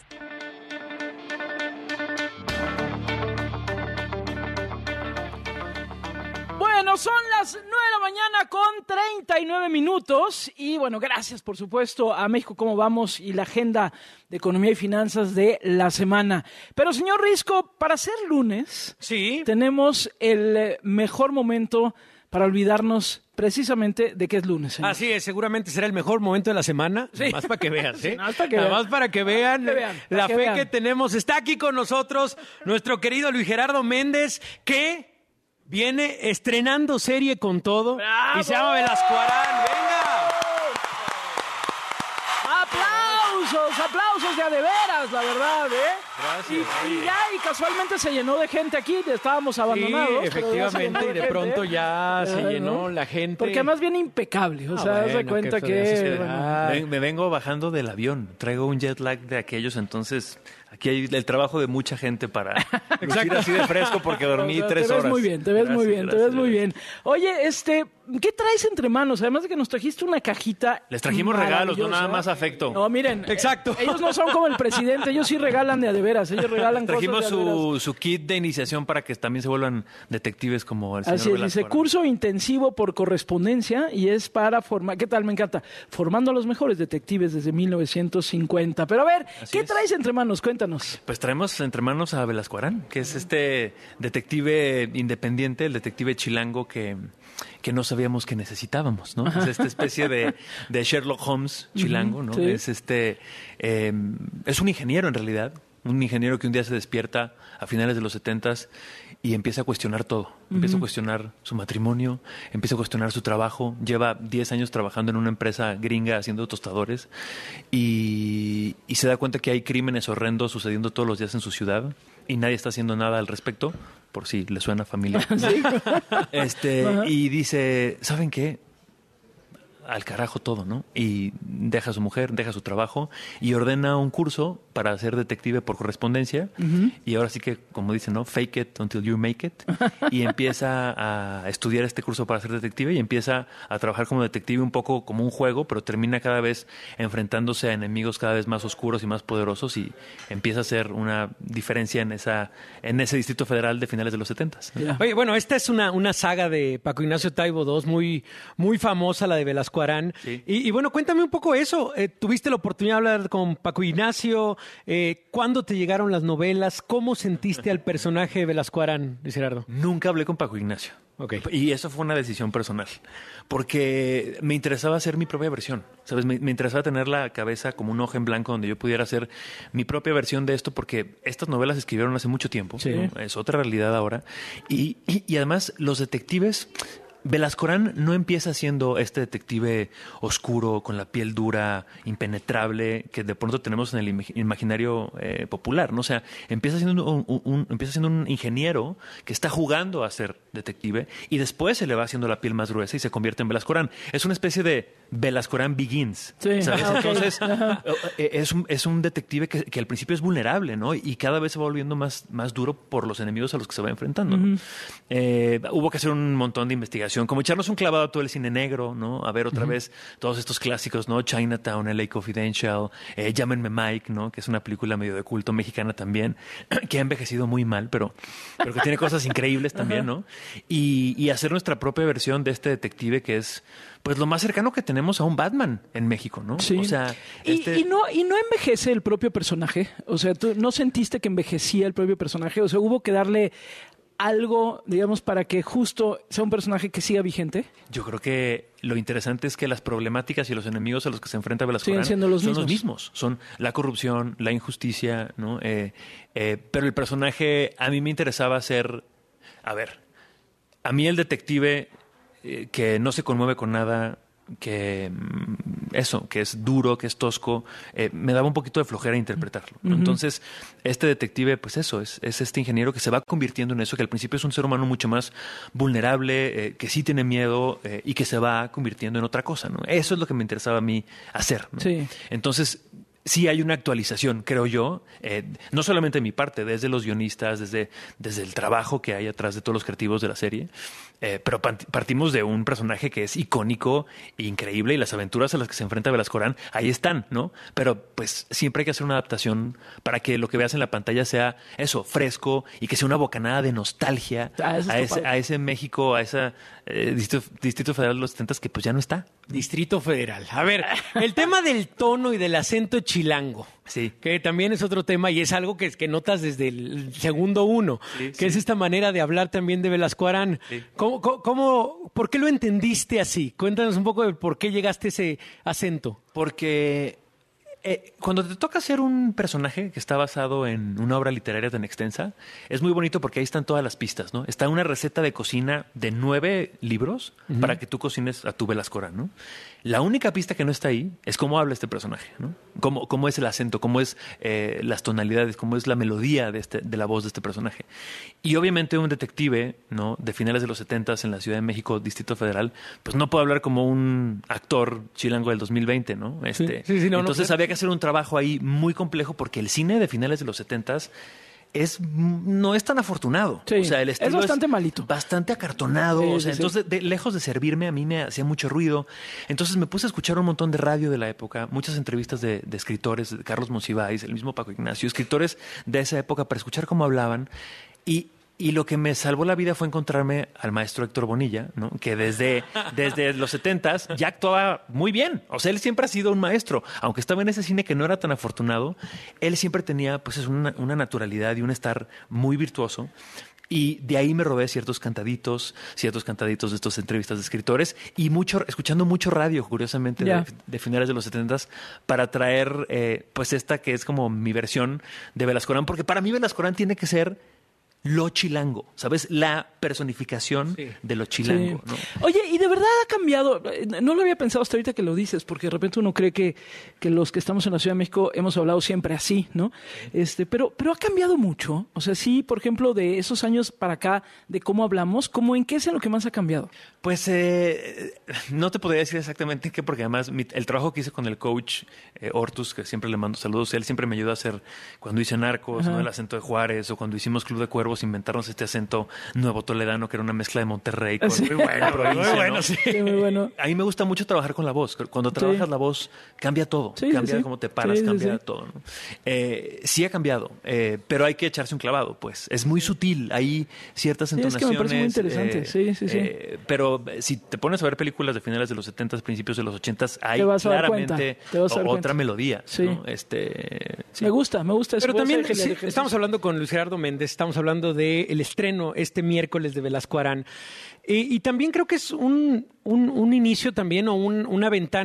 Bueno, son las 9 de la mañana con 39 minutos y bueno, gracias por supuesto a México Cómo Vamos y la agenda de economía y finanzas de la semana. Pero señor Risco, para ser lunes, sí, tenemos el mejor momento para olvidarnos precisamente de que es lunes, señor. Así es, seguramente será el mejor momento de la semana. Sí. Nada más para que vean, ¿sí? Nada más para que vean la fe que tenemos. Está aquí con nosotros nuestro querido Luis Gerardo Méndez, que viene estrenando serie con todo. ¡Bravo! Y se llama Velascoarán. ¡Venga! Aplausos de a de veras, la verdad, ¿eh? Gracias. Y casualmente se llenó de gente aquí, estábamos abandonados. Sí, efectivamente, y de pronto ya se llenó la gente. Porque además viene impecable, o sea, haz de cuenta que... Me vengo bajando del avión, traigo un jet lag de aquellos, entonces... Aquí hay el trabajo de mucha gente para lucir así de fresco porque dormí 3 horas. Te ves muy bien, te ves muy bien. Oye, ¿qué traes entre manos? Además de que nos trajiste una cajita. Les trajimos regalos, no nada más afecto. No, miren. Exacto. Ellos no son como el presidente, ellos sí regalan de a de veras, ellos regalan trajimos cosas de a de veras. su kit de iniciación para que también se vuelvan detectives como el señor Así es, Velasco. dice curso intensivo por correspondencia y es para formar, ¿qué tal? Me encanta. Formando a los mejores detectives desde 1950. Pero a ver, ¿qué traes entre manos? Cuéntanos. Pues traemos entre manos a Velascoarán, que es este detective independiente, el detective chilango que no sabíamos que necesitábamos, ¿no? Es esta especie de Sherlock Holmes chilango, ¿no? Sí. Es un ingeniero en realidad, un ingeniero que un día se despierta a finales de los 70s y empieza a cuestionar todo. Empieza a cuestionar su matrimonio, empieza a cuestionar su trabajo. Lleva 10 años trabajando en una empresa gringa haciendo tostadores y se da cuenta que hay crímenes horrendos sucediendo todos los días en su ciudad y nadie está haciendo nada al respecto, por si le suena familiar. ¿Sí? Y dice, ¿saben qué? Al carajo todo, ¿no? Y deja a su mujer, deja su trabajo y ordena un curso para ser detective por correspondencia. Y ahora sí que, como dicen, ¿no? Fake it until you make it. Y empieza a estudiar este curso para ser detective y empieza a trabajar como detective un poco como un juego, pero termina cada vez enfrentándose a enemigos cada vez más oscuros y más poderosos y empieza a hacer una diferencia en ese Distrito Federal de finales de los 70s. Yeah. Oye, bueno, esta es una saga de Paco Ignacio Taibo II muy, muy famosa, la de Velascoarán. Sí. Y bueno, cuéntame un poco eso. ¿Tuviste la oportunidad de hablar con Paco Ignacio? ¿Cuándo te llegaron las novelas? ¿Cómo sentiste al personaje de Velascoarán, Luis Gerardo? Nunca hablé con Paco Ignacio. Okay. Y eso fue una decisión personal, porque me interesaba hacer mi propia versión, ¿sabes? Me interesaba tener la cabeza como un hoja en blanco donde yo pudiera hacer mi propia versión de esto, porque estas novelas se escribieron hace mucho tiempo, sí. ¿no? Es otra realidad ahora, y además los detectives Velasco Arán no empieza siendo este detective oscuro, con la piel dura, impenetrable, que de pronto tenemos en el imaginario popular, ¿no? O sea, empieza siendo un ingeniero que está jugando a ser detective y después se le va haciendo la piel más gruesa y se convierte en Velasco Arán. Es una especie de Velasco Arán Begins, ¿sabes? Entonces, es un detective que al principio es vulnerable, ¿no? Y cada vez se va volviendo más duro por los enemigos a los que se va enfrentando, ¿no? Hubo que hacer un montón de investigación, como echarnos un clavado a todo el cine negro, ¿no? A ver otra vez todos estos clásicos, ¿no? Chinatown, LA Confidential, Llámenme Mike, ¿no? Que es una película medio de culto mexicana también, que ha envejecido muy mal, pero que tiene cosas increíbles también, ¿no? Y hacer nuestra propia versión de este detective que es, pues, lo más cercano que tenemos a un Batman en México, ¿no? Sí. O sea, y no envejece el propio personaje. O sea, ¿tú no sentiste que envejecía el propio personaje? O sea, ¿hubo que darle algo, digamos, para que justo sea un personaje que siga vigente? Yo creo que lo interesante es que las problemáticas y los enemigos a los que se enfrenta Velasco Arán son los mismos. Son la corrupción, la injusticia, ¿no? Pero el personaje, a mí me interesaba ser... A ver, a mí el detective que no se conmueve con nada, que es duro, que es tosco, me daba un poquito de flojera interpretarlo. Entonces, este detective, pues eso, es este ingeniero que se va convirtiendo en eso, que al principio es un ser humano mucho más vulnerable, que sí tiene miedo y que se va convirtiendo en otra cosa, ¿no? Eso es lo que me interesaba a mí hacer, ¿no? Sí. Entonces, sí hay una actualización, creo yo, no solamente de mi parte, desde los guionistas, desde el trabajo que hay atrás de todos los creativos de la serie, pero partimos de un personaje que es icónico e increíble y las aventuras a las que se enfrenta Velasco Arán ahí están, ¿no? Pero pues siempre hay que hacer una adaptación para que lo que veas en la pantalla sea eso, fresco y que sea una bocanada de nostalgia a ese México, a ese Distrito Federal de los 70 que pues ya no está. Distrito Federal. A ver, el tema del tono y del acento chilango, sí, que también es otro tema y es algo que notas desde el segundo uno, que es esta manera de hablar también de Velasco Arán. Sí. ¿Por qué lo entendiste así? Cuéntanos un poco de por qué llegaste a ese acento. Porque cuando te toca hacer un personaje que está basado en una obra literaria tan extensa, es muy bonito porque ahí están todas las pistas, ¿no? Está una receta de cocina de 9 libros para que tú cocines a tu Velasco Arán, ¿no? La única pista que no está ahí es cómo habla este personaje, ¿no? Cómo es el acento, cómo es las tonalidades, cómo es la melodía de la voz de este personaje. Y obviamente un detective, ¿no? De finales de los 70s en la Ciudad de México, Distrito Federal, pues no puede hablar como un actor chilango del 2020, ¿no? Entonces había que hacer un trabajo ahí muy complejo porque el cine de finales de los 70s no es tan afortunado. Sí, o sea, el estilo es bastante malito. Bastante acartonado. Entonces, lejos de servirme, a mí me hacía mucho ruido. Entonces me puse a escuchar un montón de radio de la época, muchas entrevistas de escritores, de Carlos Monsiváis, el mismo Paco Ignacio, escritores de esa época para escuchar cómo hablaban. Y lo que me salvó la vida fue encontrarme al maestro Héctor Bonilla, ¿no? Que desde los 70s ya actuaba muy bien. O sea, él siempre ha sido un maestro. Aunque estaba en ese cine que no era tan afortunado, él siempre tenía pues una naturalidad y un estar muy virtuoso. Y de ahí me robé ciertos cantaditos de estas entrevistas de escritores y escuchando mucho radio, curiosamente, de finales de los 70s, para traer pues esta que es como mi versión de Velasco Arán. Porque para mí Velasco Arán tiene que ser lo chilango, ¿sabes? La personificación de lo chilango, ¿no? Oye, y de verdad ha cambiado. No lo había pensado hasta ahorita que lo dices, porque de repente uno cree que los que estamos en la Ciudad de México hemos hablado siempre así, ¿no? Pero ha cambiado mucho. O sea, sí, por ejemplo, de esos años para acá, de cómo hablamos, ¿en qué es en lo que más ha cambiado? Pues no te podría decir exactamente en qué, porque además el trabajo que hice con el coach Hortus, que siempre le mando saludos, él siempre me ayudó a hacer, cuando hice Narcos, ¿no? El acento de Juárez, o cuando hicimos Club de Cuervos, inventarnos este acento nuevo toledano, que era una mezcla de Monterrey con muy bueno, sí, muy bueno. A mí me gusta mucho trabajar con la voz. Cuando trabajas la voz, cambia todo. Cambia cómo te paras, cambia todo, ¿no? Sí ha cambiado, pero hay que echarse un clavado, pues. Es muy sutil, hay ciertas entonaciones. Es que me parece muy interesante, Pero si te pones a ver películas de finales de los 70s, principios de los 80s, hay claramente otra melodía, sí. ¿no? Me gusta eso. Pero también estamos hablando con Luis Gerardo Méndez, estamos hablando del estreno este miércoles de Velasco Arán. Y también creo que es un inicio también o una ventana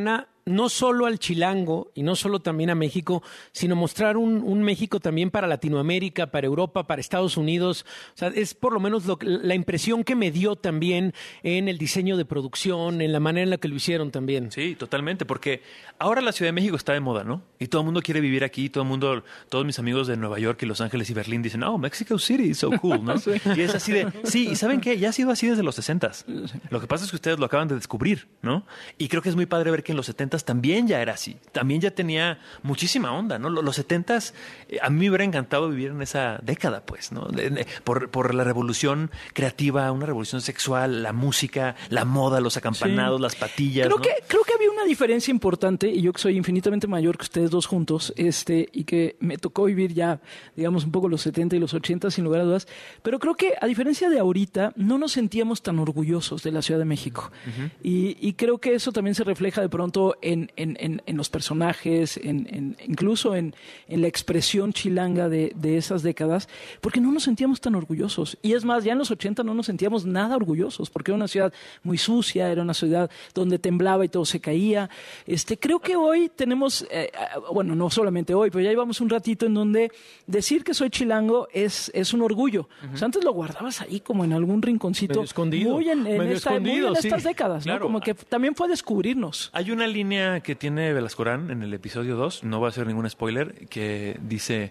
no solo al chilango y no solo también a México, sino mostrar un México también para Latinoamérica, para Europa, para Estados Unidos. O sea, es por lo menos la impresión que me dio también en el diseño de producción, en la manera en la que lo hicieron también. Sí, totalmente, porque ahora la Ciudad de México está de moda, ¿no? Y todo el mundo quiere vivir aquí, todos mis amigos de Nueva York y Los Ángeles y Berlín dicen, oh, Mexico City is so cool, ¿no? Sí. Y es así de, sí, ¿y saben qué? Ya ha sido así desde los 60s. Lo que pasa es que ustedes lo acaban de descubrir, ¿no? Y creo que es muy padre ver que en los 70s también ya era así, también ya tenía muchísima onda, ¿no? Los 70s, a mí me hubiera encantado vivir en esa década, pues, ¿no? Por la revolución creativa, una revolución sexual, la música, la moda, los acampanados, las patillas. Creo que había una diferencia importante, y yo que soy infinitamente mayor que ustedes dos juntos, y que me tocó vivir ya, digamos, un poco los 70 y los 80, sin lugar a dudas, pero creo que a diferencia de ahorita, no nos sentíamos tan orgullosos de la Ciudad de México. Uh-huh. Y creo que eso también se refleja de pronto en los personajes, incluso en la expresión chilanga de esas décadas, porque no nos sentíamos tan orgullosos. Y es más, ya en los 80 no nos sentíamos nada orgullosos, porque era una ciudad muy sucia, era una ciudad donde temblaba y todo se caía. Creo que hoy tenemos, bueno, no solamente hoy, pero ya llevamos un ratito en donde decir que soy chilango es un orgullo. Uh-huh. O sea, antes lo guardabas ahí como en algún rinconcito, medio escondido, muy en estas sí, décadas, claro. ¿no? Como que también fue descubrirnos. Hay una línea que tiene Velascorán en el episodio 2, no va a ser ningún spoiler, que dice,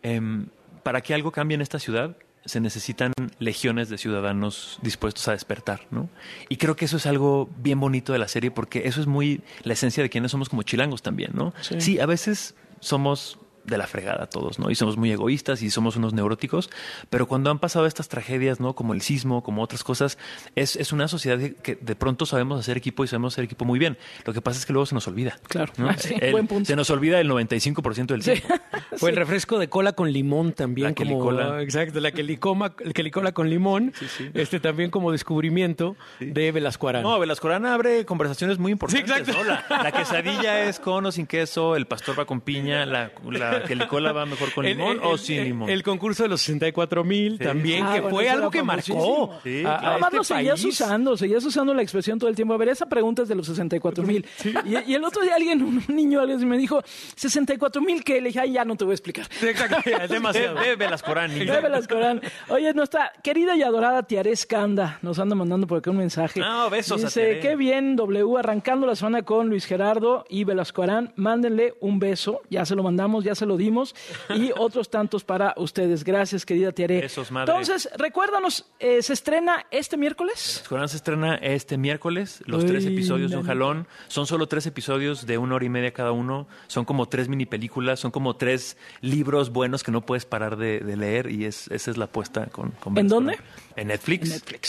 para que algo cambie en esta ciudad, se necesitan legiones de ciudadanos dispuestos a despertar, ¿no? Y creo que eso es algo bien bonito de la serie, porque eso es muy la esencia de quienes somos como chilangos también, ¿no? Sí, a veces somos de la fregada todos, ¿no? Y somos muy egoístas y somos unos neuróticos, pero cuando han pasado estas tragedias, ¿no? Como el sismo, como otras cosas, es una sociedad que de pronto sabemos hacer equipo y sabemos hacer equipo muy bien. Lo que pasa es que luego se nos olvida. Claro. ¿no? Sí, buen punto. Se nos olvida el 95% del tiempo. Sí. Fue el refresco de cola con limón también. La quelicola. Exacto, la quelicola con limón. Sí, sí. También como descubrimiento de Velascorán. No, Velascorán abre conversaciones muy importantes. Sí, exacto. ¿no? La quesadilla es con o sin queso, el pastor va con piña, la quelicola va mejor con limón o sin limón. El concurso de los 64,000 también, que fue algo que marcó. Sí, además lo seguías usando la expresión todo el tiempo. A ver, esa pregunta es de los 64,000. Sí. Y el otro día un niño me dijo, 64,000, ¿qué? Le dije, ay, ya no te voy a explicar. Sí, exacto, es demasiado. Ve Velascorán. Ve Velascorán. Oye, nuestra querida y adorada Tiare Escanda nos anda mandando por acá un mensaje. Besos. Dice, qué bien, W, arrancando la semana con Luis Gerardo y Velascorán. Mándenle un beso. Ya se lo mandamos, ya se lo dimos. Y otros tantos para ustedes. Gracias, querida Tiare. Besos, madre. Entonces, recuérdanos, ¿se estrena este miércoles? Velascorán se estrena este miércoles, los 3 episodios de un jalón. Son solo 3 episodios de 1 hora y media cada uno. Son como 3 mini películas, son como 3 libros buenos que no puedes parar de leer, y esa es la apuesta con ¿En dónde? En Netflix.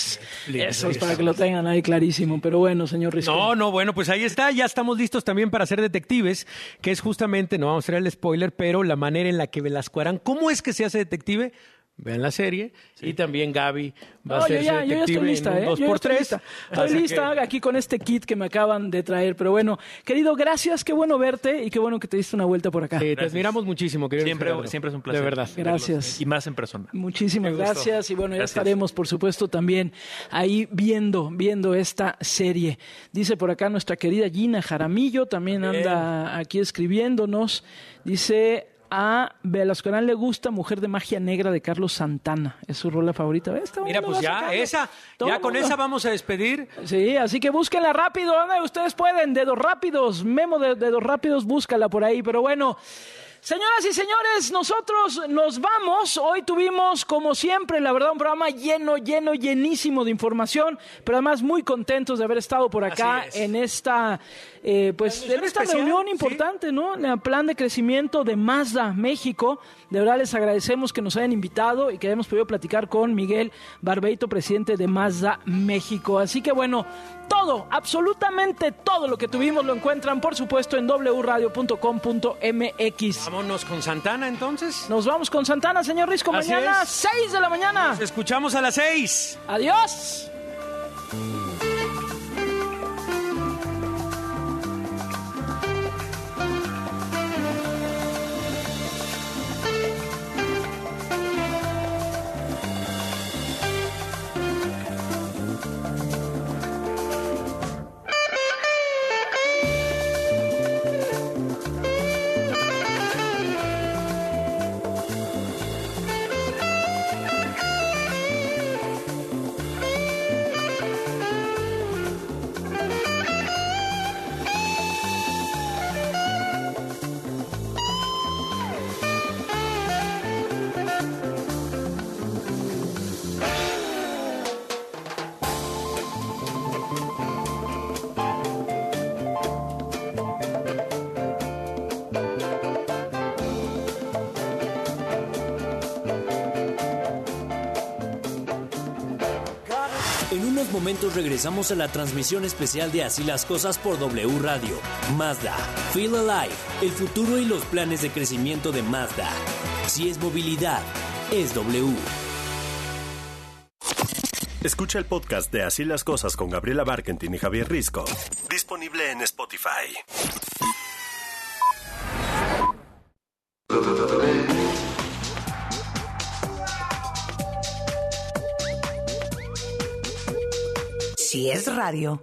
Eso es para que lo tengan ahí clarísimo. Pero bueno, señor Risco. No, bueno, pues ahí está. Ya estamos listos también para ser detectives, que es justamente, no vamos a hacer el spoiler, pero la manera en la que Velascorán, ¿cómo es que se hace detective? Vean la serie. Sí. Y también Gaby va a ser detective. Yo ya estoy lista, en un 2x3. Estoy lista aquí con este kit que me acaban de traer. Pero bueno, querido, gracias. Qué bueno verte y qué bueno que te diste una vuelta por acá. Te admiramos muchísimo, querido. Siempre es un placer. De verdad. Gracias. Y más en persona. Muchísimas gracias. Y bueno, ya estaremos, por supuesto, también ahí viendo esta serie. Dice por acá nuestra querida Gina Jaramillo, también anda aquí escribiéndonos. Dice... A Velascorán le gusta Mujer de Magia Negra de Carlos Santana. Es su rola favorita. Mira, pues ya con esa vamos a despedir. Sí, así que búsquenla rápido. Ustedes pueden. Dedos Rápidos. Memo de Dedos Rápidos, búscala por ahí. Pero bueno, señoras y señores, nosotros nos vamos. Hoy tuvimos, como siempre, la verdad, un programa llenísimo de información, pero además muy contentos de haber estado por acá en esta... en esta reunión importante, ¿no? En el plan de crecimiento de Mazda México. De verdad les agradecemos que nos hayan invitado y que hayamos podido platicar con Miguel Barbeito, presidente de Mazda México. Así que bueno, absolutamente todo lo que tuvimos lo encuentran, por supuesto, en wradio.com.mx. Vámonos con Santana, entonces. Nos vamos con Santana, señor Risco. Mañana, 6 de la mañana. Nos escuchamos a las 6. Adiós. En unos momentos regresamos a la transmisión especial de Así las Cosas por W Radio. Mazda, Feel Alive, el futuro y los planes de crecimiento de Mazda. Si es movilidad, es W. Escucha el podcast de Así las Cosas con Gabriela Barkentin y Javier Risco. Disponible en Spotify. Si es radio,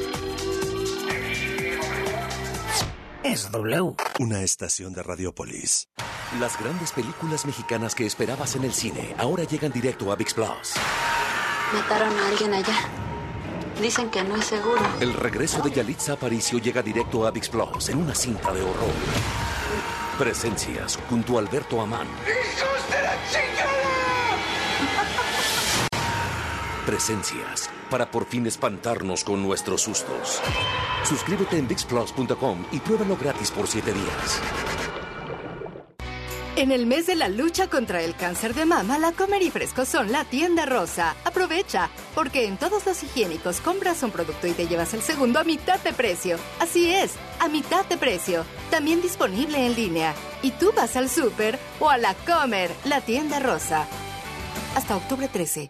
es W. Una estación de Radiopolis. Las grandes películas mexicanas que esperabas en el cine ahora llegan directo a ViX Plus. Mataron a alguien allá. Dicen que no es seguro. El regreso de Yalitza Aparicio llega directo a ViX Plus en una cinta de horror. Presencias junto a Alberto Amán. ¡Hijos de la chingada! Presencias para por fin espantarnos con nuestros sustos. Suscríbete en ViXPlus.com y pruébalo gratis por 7 días. En el mes de la lucha contra el cáncer de mama, la Comer y Fresco son la tienda rosa. Aprovecha, porque en todos los higiénicos compras un producto y te llevas el segundo a mitad de precio. Así es, a mitad de precio. También disponible en línea. Y tú vas al súper o a la Comer, la tienda rosa. Hasta octubre 13.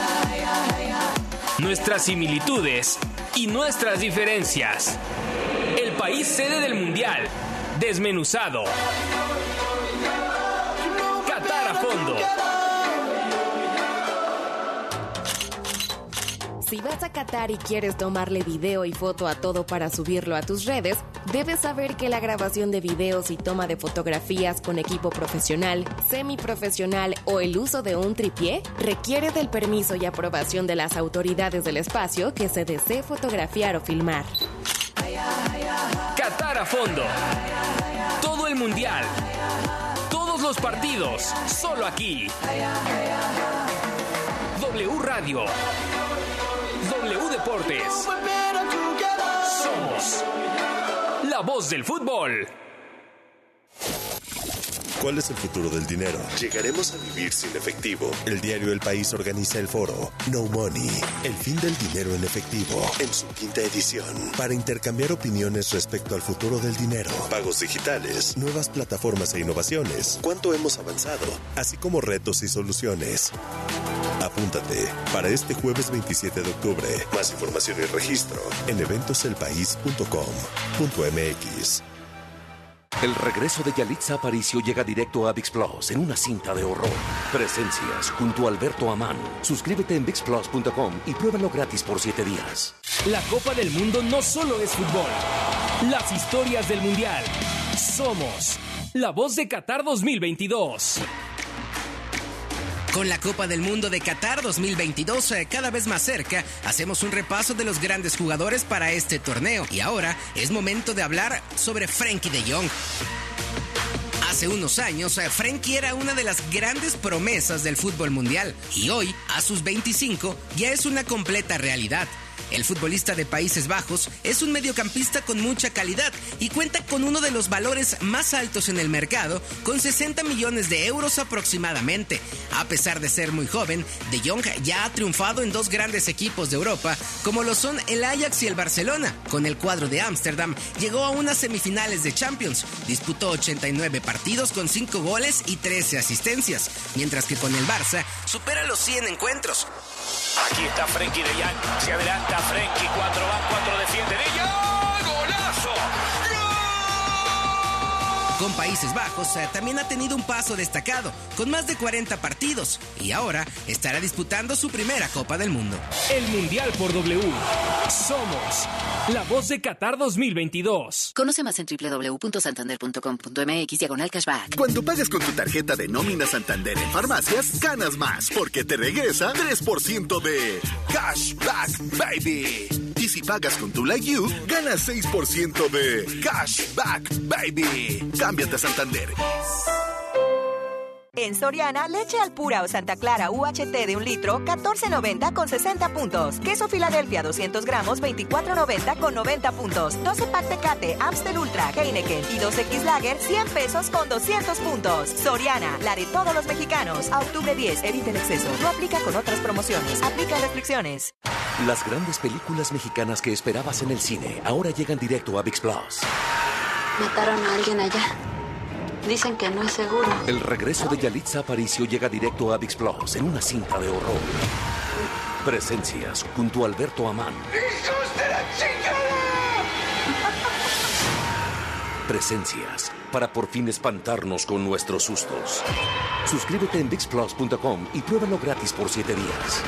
Nuestras similitudes y nuestras diferencias. El país sede del Mundial. Desmenuzado. Qatar a fondo. Si vas a Qatar y quieres tomarle video y foto a todo para subirlo a tus redes, debes saber que la grabación de videos y toma de fotografías con equipo profesional, semiprofesional o el uso de un tripié requiere del permiso y aprobación de las autoridades del espacio que se desee fotografiar o filmar. Qatar a fondo. Todo el Mundial. Todos los partidos. Solo aquí. W Radio. W Deportes. Somos la voz del fútbol. ¿Cuál es el futuro del dinero? ¿Llegaremos a vivir sin efectivo? El diario El País organiza el foro No Money, el fin del dinero en efectivo, en su 5ª edición, para intercambiar opiniones respecto al futuro del dinero, pagos digitales, nuevas plataformas e innovaciones, cuánto hemos avanzado, así como retos y soluciones. Apúntate para este jueves 27 de octubre. Más información y registro en eventoselpaís.com.mx. El regreso de Yalitza Aparicio llega directo a ViX Plus en una cinta de horror. Presencias junto a Alberto Amán. Suscríbete en ViXPlus.com y pruébalo gratis por 7 días. La Copa del Mundo no solo es fútbol. Las historias del Mundial. Somos la voz de Qatar 2022. Con la Copa del Mundo de Qatar 2022 cada vez más cerca, hacemos un repaso de los grandes jugadores para este torneo. Y ahora es momento de hablar sobre Frenkie de Jong. Hace unos años, Frenkie era una de las grandes promesas del fútbol mundial. Y hoy, a sus 25, ya es una completa realidad. El futbolista de Países Bajos es un mediocampista con mucha calidad y cuenta con uno de los valores más altos en el mercado, con 60 millones de euros aproximadamente. A pesar de ser muy joven, De Jong ya ha triunfado en 2 grandes equipos de Europa, como lo son el Ajax y el Barcelona. Con el cuadro de Ámsterdam llegó a unas semifinales de Champions, disputó 89 partidos con 5 goles y 13 asistencias, mientras que con el Barça supera los 100 encuentros. Aquí está Frenkie de Jong. Se adelanta Frenkie. 4 van, 4 defiende. De Jong. ¡Golazo! Con Países Bajos también ha tenido un paso destacado, con más de 40 partidos, y ahora estará disputando su primera Copa del Mundo. El Mundial por W. Somos la voz de Qatar 2022. Conoce más en www.santander.com.mx/cashback. Cuando pagas con tu tarjeta de nómina Santander en farmacias, ganas más, porque te regresa 3% de cashback, baby. Y si pagas con tu Like You, ganas 6% de cashback, baby. Cámbiate a Santander. En Soriana, leche Alpura o Santa Clara UHT de 1 litro, $14.90 con 60 puntos. Queso Filadelfia 200 gramos, $24.90 con 90 puntos. 12 pack Tecate, Amstel Ultra, Heineken y 2X Lager, $100 con 200 puntos. Soriana, la de todos los mexicanos. A octubre 10, evita el exceso. No aplica con otras promociones. Aplica restricciones. Las grandes películas mexicanas que esperabas en el cine ahora llegan directo a ViX Plus. Mataron a alguien allá. Dicen que no es seguro. El regreso de Yalitza Aparicio llega directo a ViX Plus en una cinta de horror. Presencias junto a Alberto Amán. ¡Hijos de la chingada! Presencias para por fin espantarnos con nuestros sustos. Suscríbete en ViXPlus.com y pruébalo gratis por 7 días.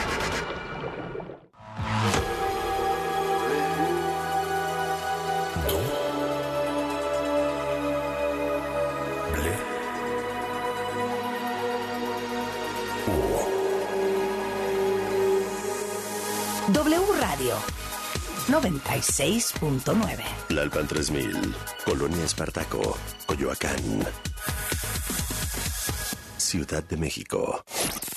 W Radio 96.9. Lalpan 3000, Colonia Espartaco, Coyoacán, Ciudad de México.